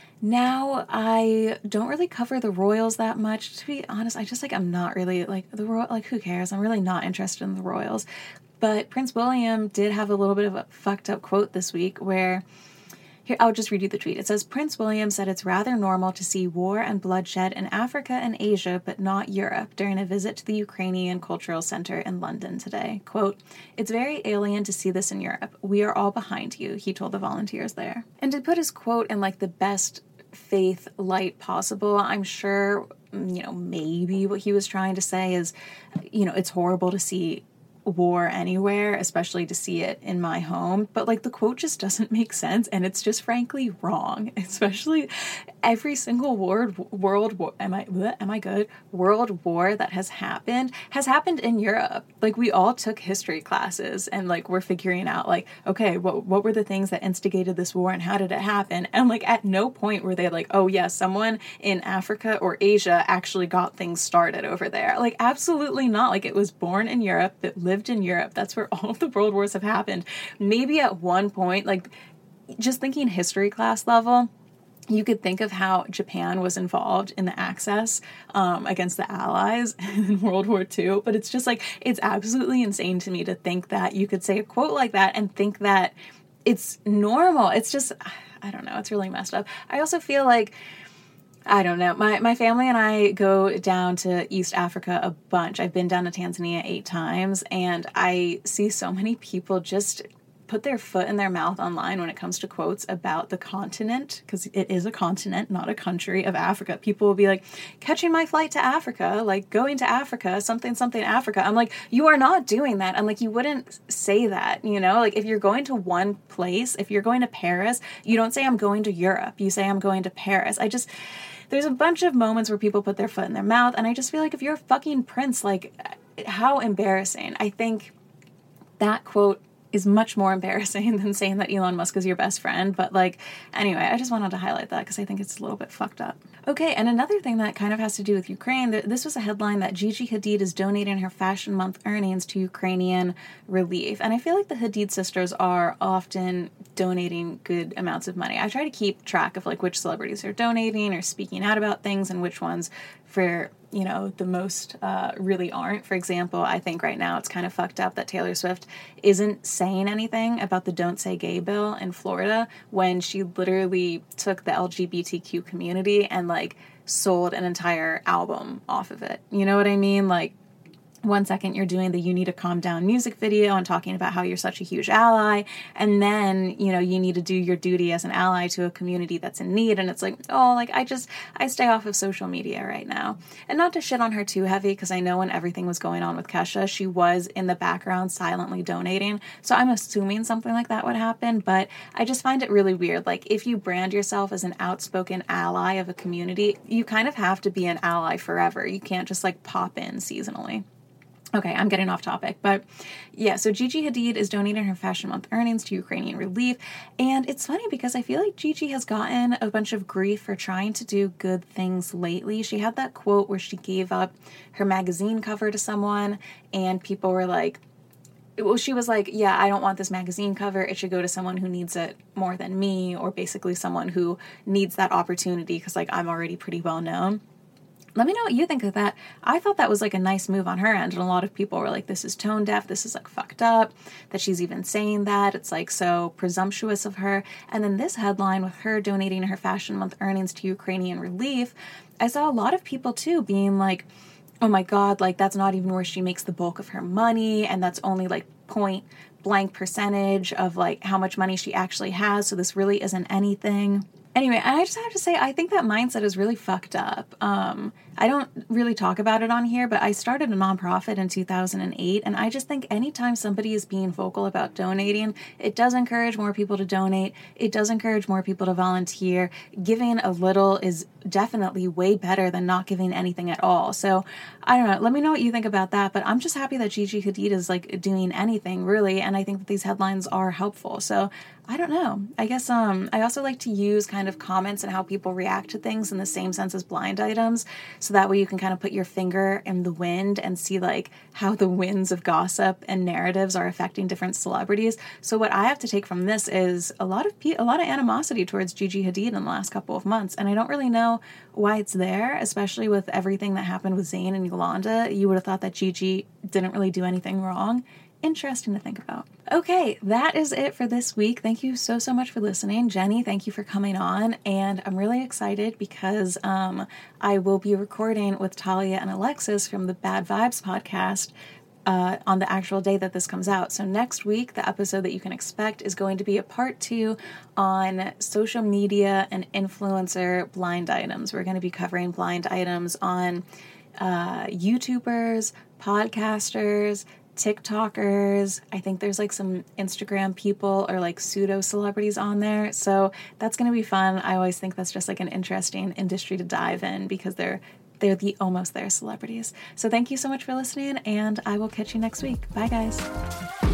Speaker 1: Now, I don't really cover the royals that much. To be honest, I just, like, I'm not really, like, the royal, like, who cares? I'm really not interested in the royals. But Prince William did have a little bit of a fucked up quote this week where, here, I'll just read you the tweet. It says, Prince William said it's rather normal to see war and bloodshed in Africa and Asia, but not Europe, during a visit to the Ukrainian Cultural Center in London today. Quote, it's very alien to see this in Europe. We are all behind you, he told the volunteers there. And to put his quote in, like, the best faith light possible, I'm sure, you know, maybe what he was trying to say is, you know, it's horrible to see war anywhere, especially to see it in my home. But, like, the quote just doesn't make sense, and it's just frankly wrong. Especially every single world world war, am I bleh, am I good? World war that has happened has happened in Europe. Like, we all took history classes, and, like, we're figuring out, like, okay, what what were the things that instigated this war, and how did it happen? And, like, at no point were they like, oh yeah, someone in Africa or Asia actually got things started over there. Like, absolutely not. Like, it was born in Europe, it lived in Europe. That's where all of the world wars have happened. Maybe at one point, like, just thinking history class level, you could think of how Japan was involved in the Axis um, against the Allies in World War Two. But it's just like, it's absolutely insane to me to think that you could say a quote like that and think that it's normal. It's just, I don't know. It's really messed up. I also feel like, I don't know. My my family and I go down to East Africa a bunch. I've been down to Tanzania eight times, and I see so many people just put their foot in their mouth online when it comes to quotes about the continent, because it is a continent, not a country of Africa. People will be like, catching my flight to Africa, like going to Africa, something, something Africa. I'm like, you are not doing that. I'm like, you wouldn't say that, you know? Like, if you're going to one place, if you're going to Paris, you don't say I'm going to Europe. You say I'm going to Paris. I just... There's a bunch of moments where people put their foot in their mouth, and I just feel like if you're a fucking prince, like, how embarrassing. I think that quote is much more embarrassing than saying that Elon Musk is your best friend. But, like, anyway, I just wanted to highlight that because I think it's a little bit fucked up. Okay, and another thing that kind of has to do with Ukraine, this was a headline that Gigi Hadid is donating her Fashion Month earnings to Ukrainian relief. And I feel like the Hadid sisters are often donating good amounts of money. I try to keep track of, like, which celebrities are donating or speaking out about things and which ones for, you know, the most uh, really aren't. For example, I think right now it's kind of fucked up that Taylor Swift isn't saying anything about the Don't Say Gay bill in Florida when she literally took the L G B T Q community and, like, sold an entire album off of it. You know what I mean? Like, one second you're doing the You Need to Calm Down music video and talking about how you're such a huge ally, and then, you know, you need to do your duty as an ally to a community that's in need, and it's like, oh, like, I just, I stay off of social media right now. And not to shit on her too heavy, because I know when everything was going on with Kesha, she was in the background silently donating, so I'm assuming something like that would happen, but I just find it really weird. Like, if you brand yourself as an outspoken ally of a community, you kind of have to be an ally forever. You can't just, like, pop in seasonally. Okay, I'm getting off topic, but yeah, so Gigi Hadid is donating her Fashion Month earnings to Ukrainian relief, and it's funny because I feel like Gigi has gotten a bunch of grief for trying to do good things lately. She had that quote where she gave up her magazine cover to someone, and people were like, well, she was like, yeah, I don't want this magazine cover. It should go to someone who needs it more than me, or basically someone who needs that opportunity because, like, I'm already pretty well known. Let me know what you think of that. I thought that was like a nice move on her end, and a lot of people were like, this is tone deaf, this is like fucked up, that she's even saying that. It's like so presumptuous of her. And then this headline with her donating her Fashion Month earnings to Ukrainian relief, I saw a lot of people too being like, oh my God, like that's not even where she makes the bulk of her money, and that's only like point blank percentage of like how much money she actually has, so this really isn't anything. Anyway, I just have to say, I think that mindset is really fucked up. Um, I don't really talk about it on here, but I started a nonprofit in two thousand eight, and I just think anytime somebody is being vocal about donating, it does encourage more people to donate. It does encourage more people to volunteer. Giving a little is definitely way better than not giving anything at all. So, I don't know. Let me know what you think about that, but I'm just happy that Gigi Hadid is, like, doing anything, really, and I think that these headlines are helpful. So, I don't know. I guess um, I also like to use kind of comments and how people react to things in the same sense as blind items. So that way you can kind of put your finger in the wind and see like how the winds of gossip and narratives are affecting different celebrities. So what I have to take from this is a lot of pe- a lot of animosity towards Gigi Hadid in the last couple of months. And I don't really know why it's there, especially with everything that happened with Zayn and Yolanda. You would have thought that Gigi didn't really do anything wrong. Interesting to think about. Okay, that is it for this week. Thank you so, so much for listening. Jenny, thank you for coming on. And I'm really excited because um, I will be recording with Talia and Alexis from the Bad Vibes podcast uh, on the actual day that this comes out. So next week, the episode that you can expect is going to be a part two on social media and influencer blind items. We're going to be covering blind items on uh, YouTubers, podcasters, TikTokers. I think there's like some Instagram people or like pseudo celebrities on there. So that's going to be fun. I always think that's just like an interesting industry to dive in because they're they're the almost there celebrities. So thank you so much for listening, and I will catch you next week. Bye guys.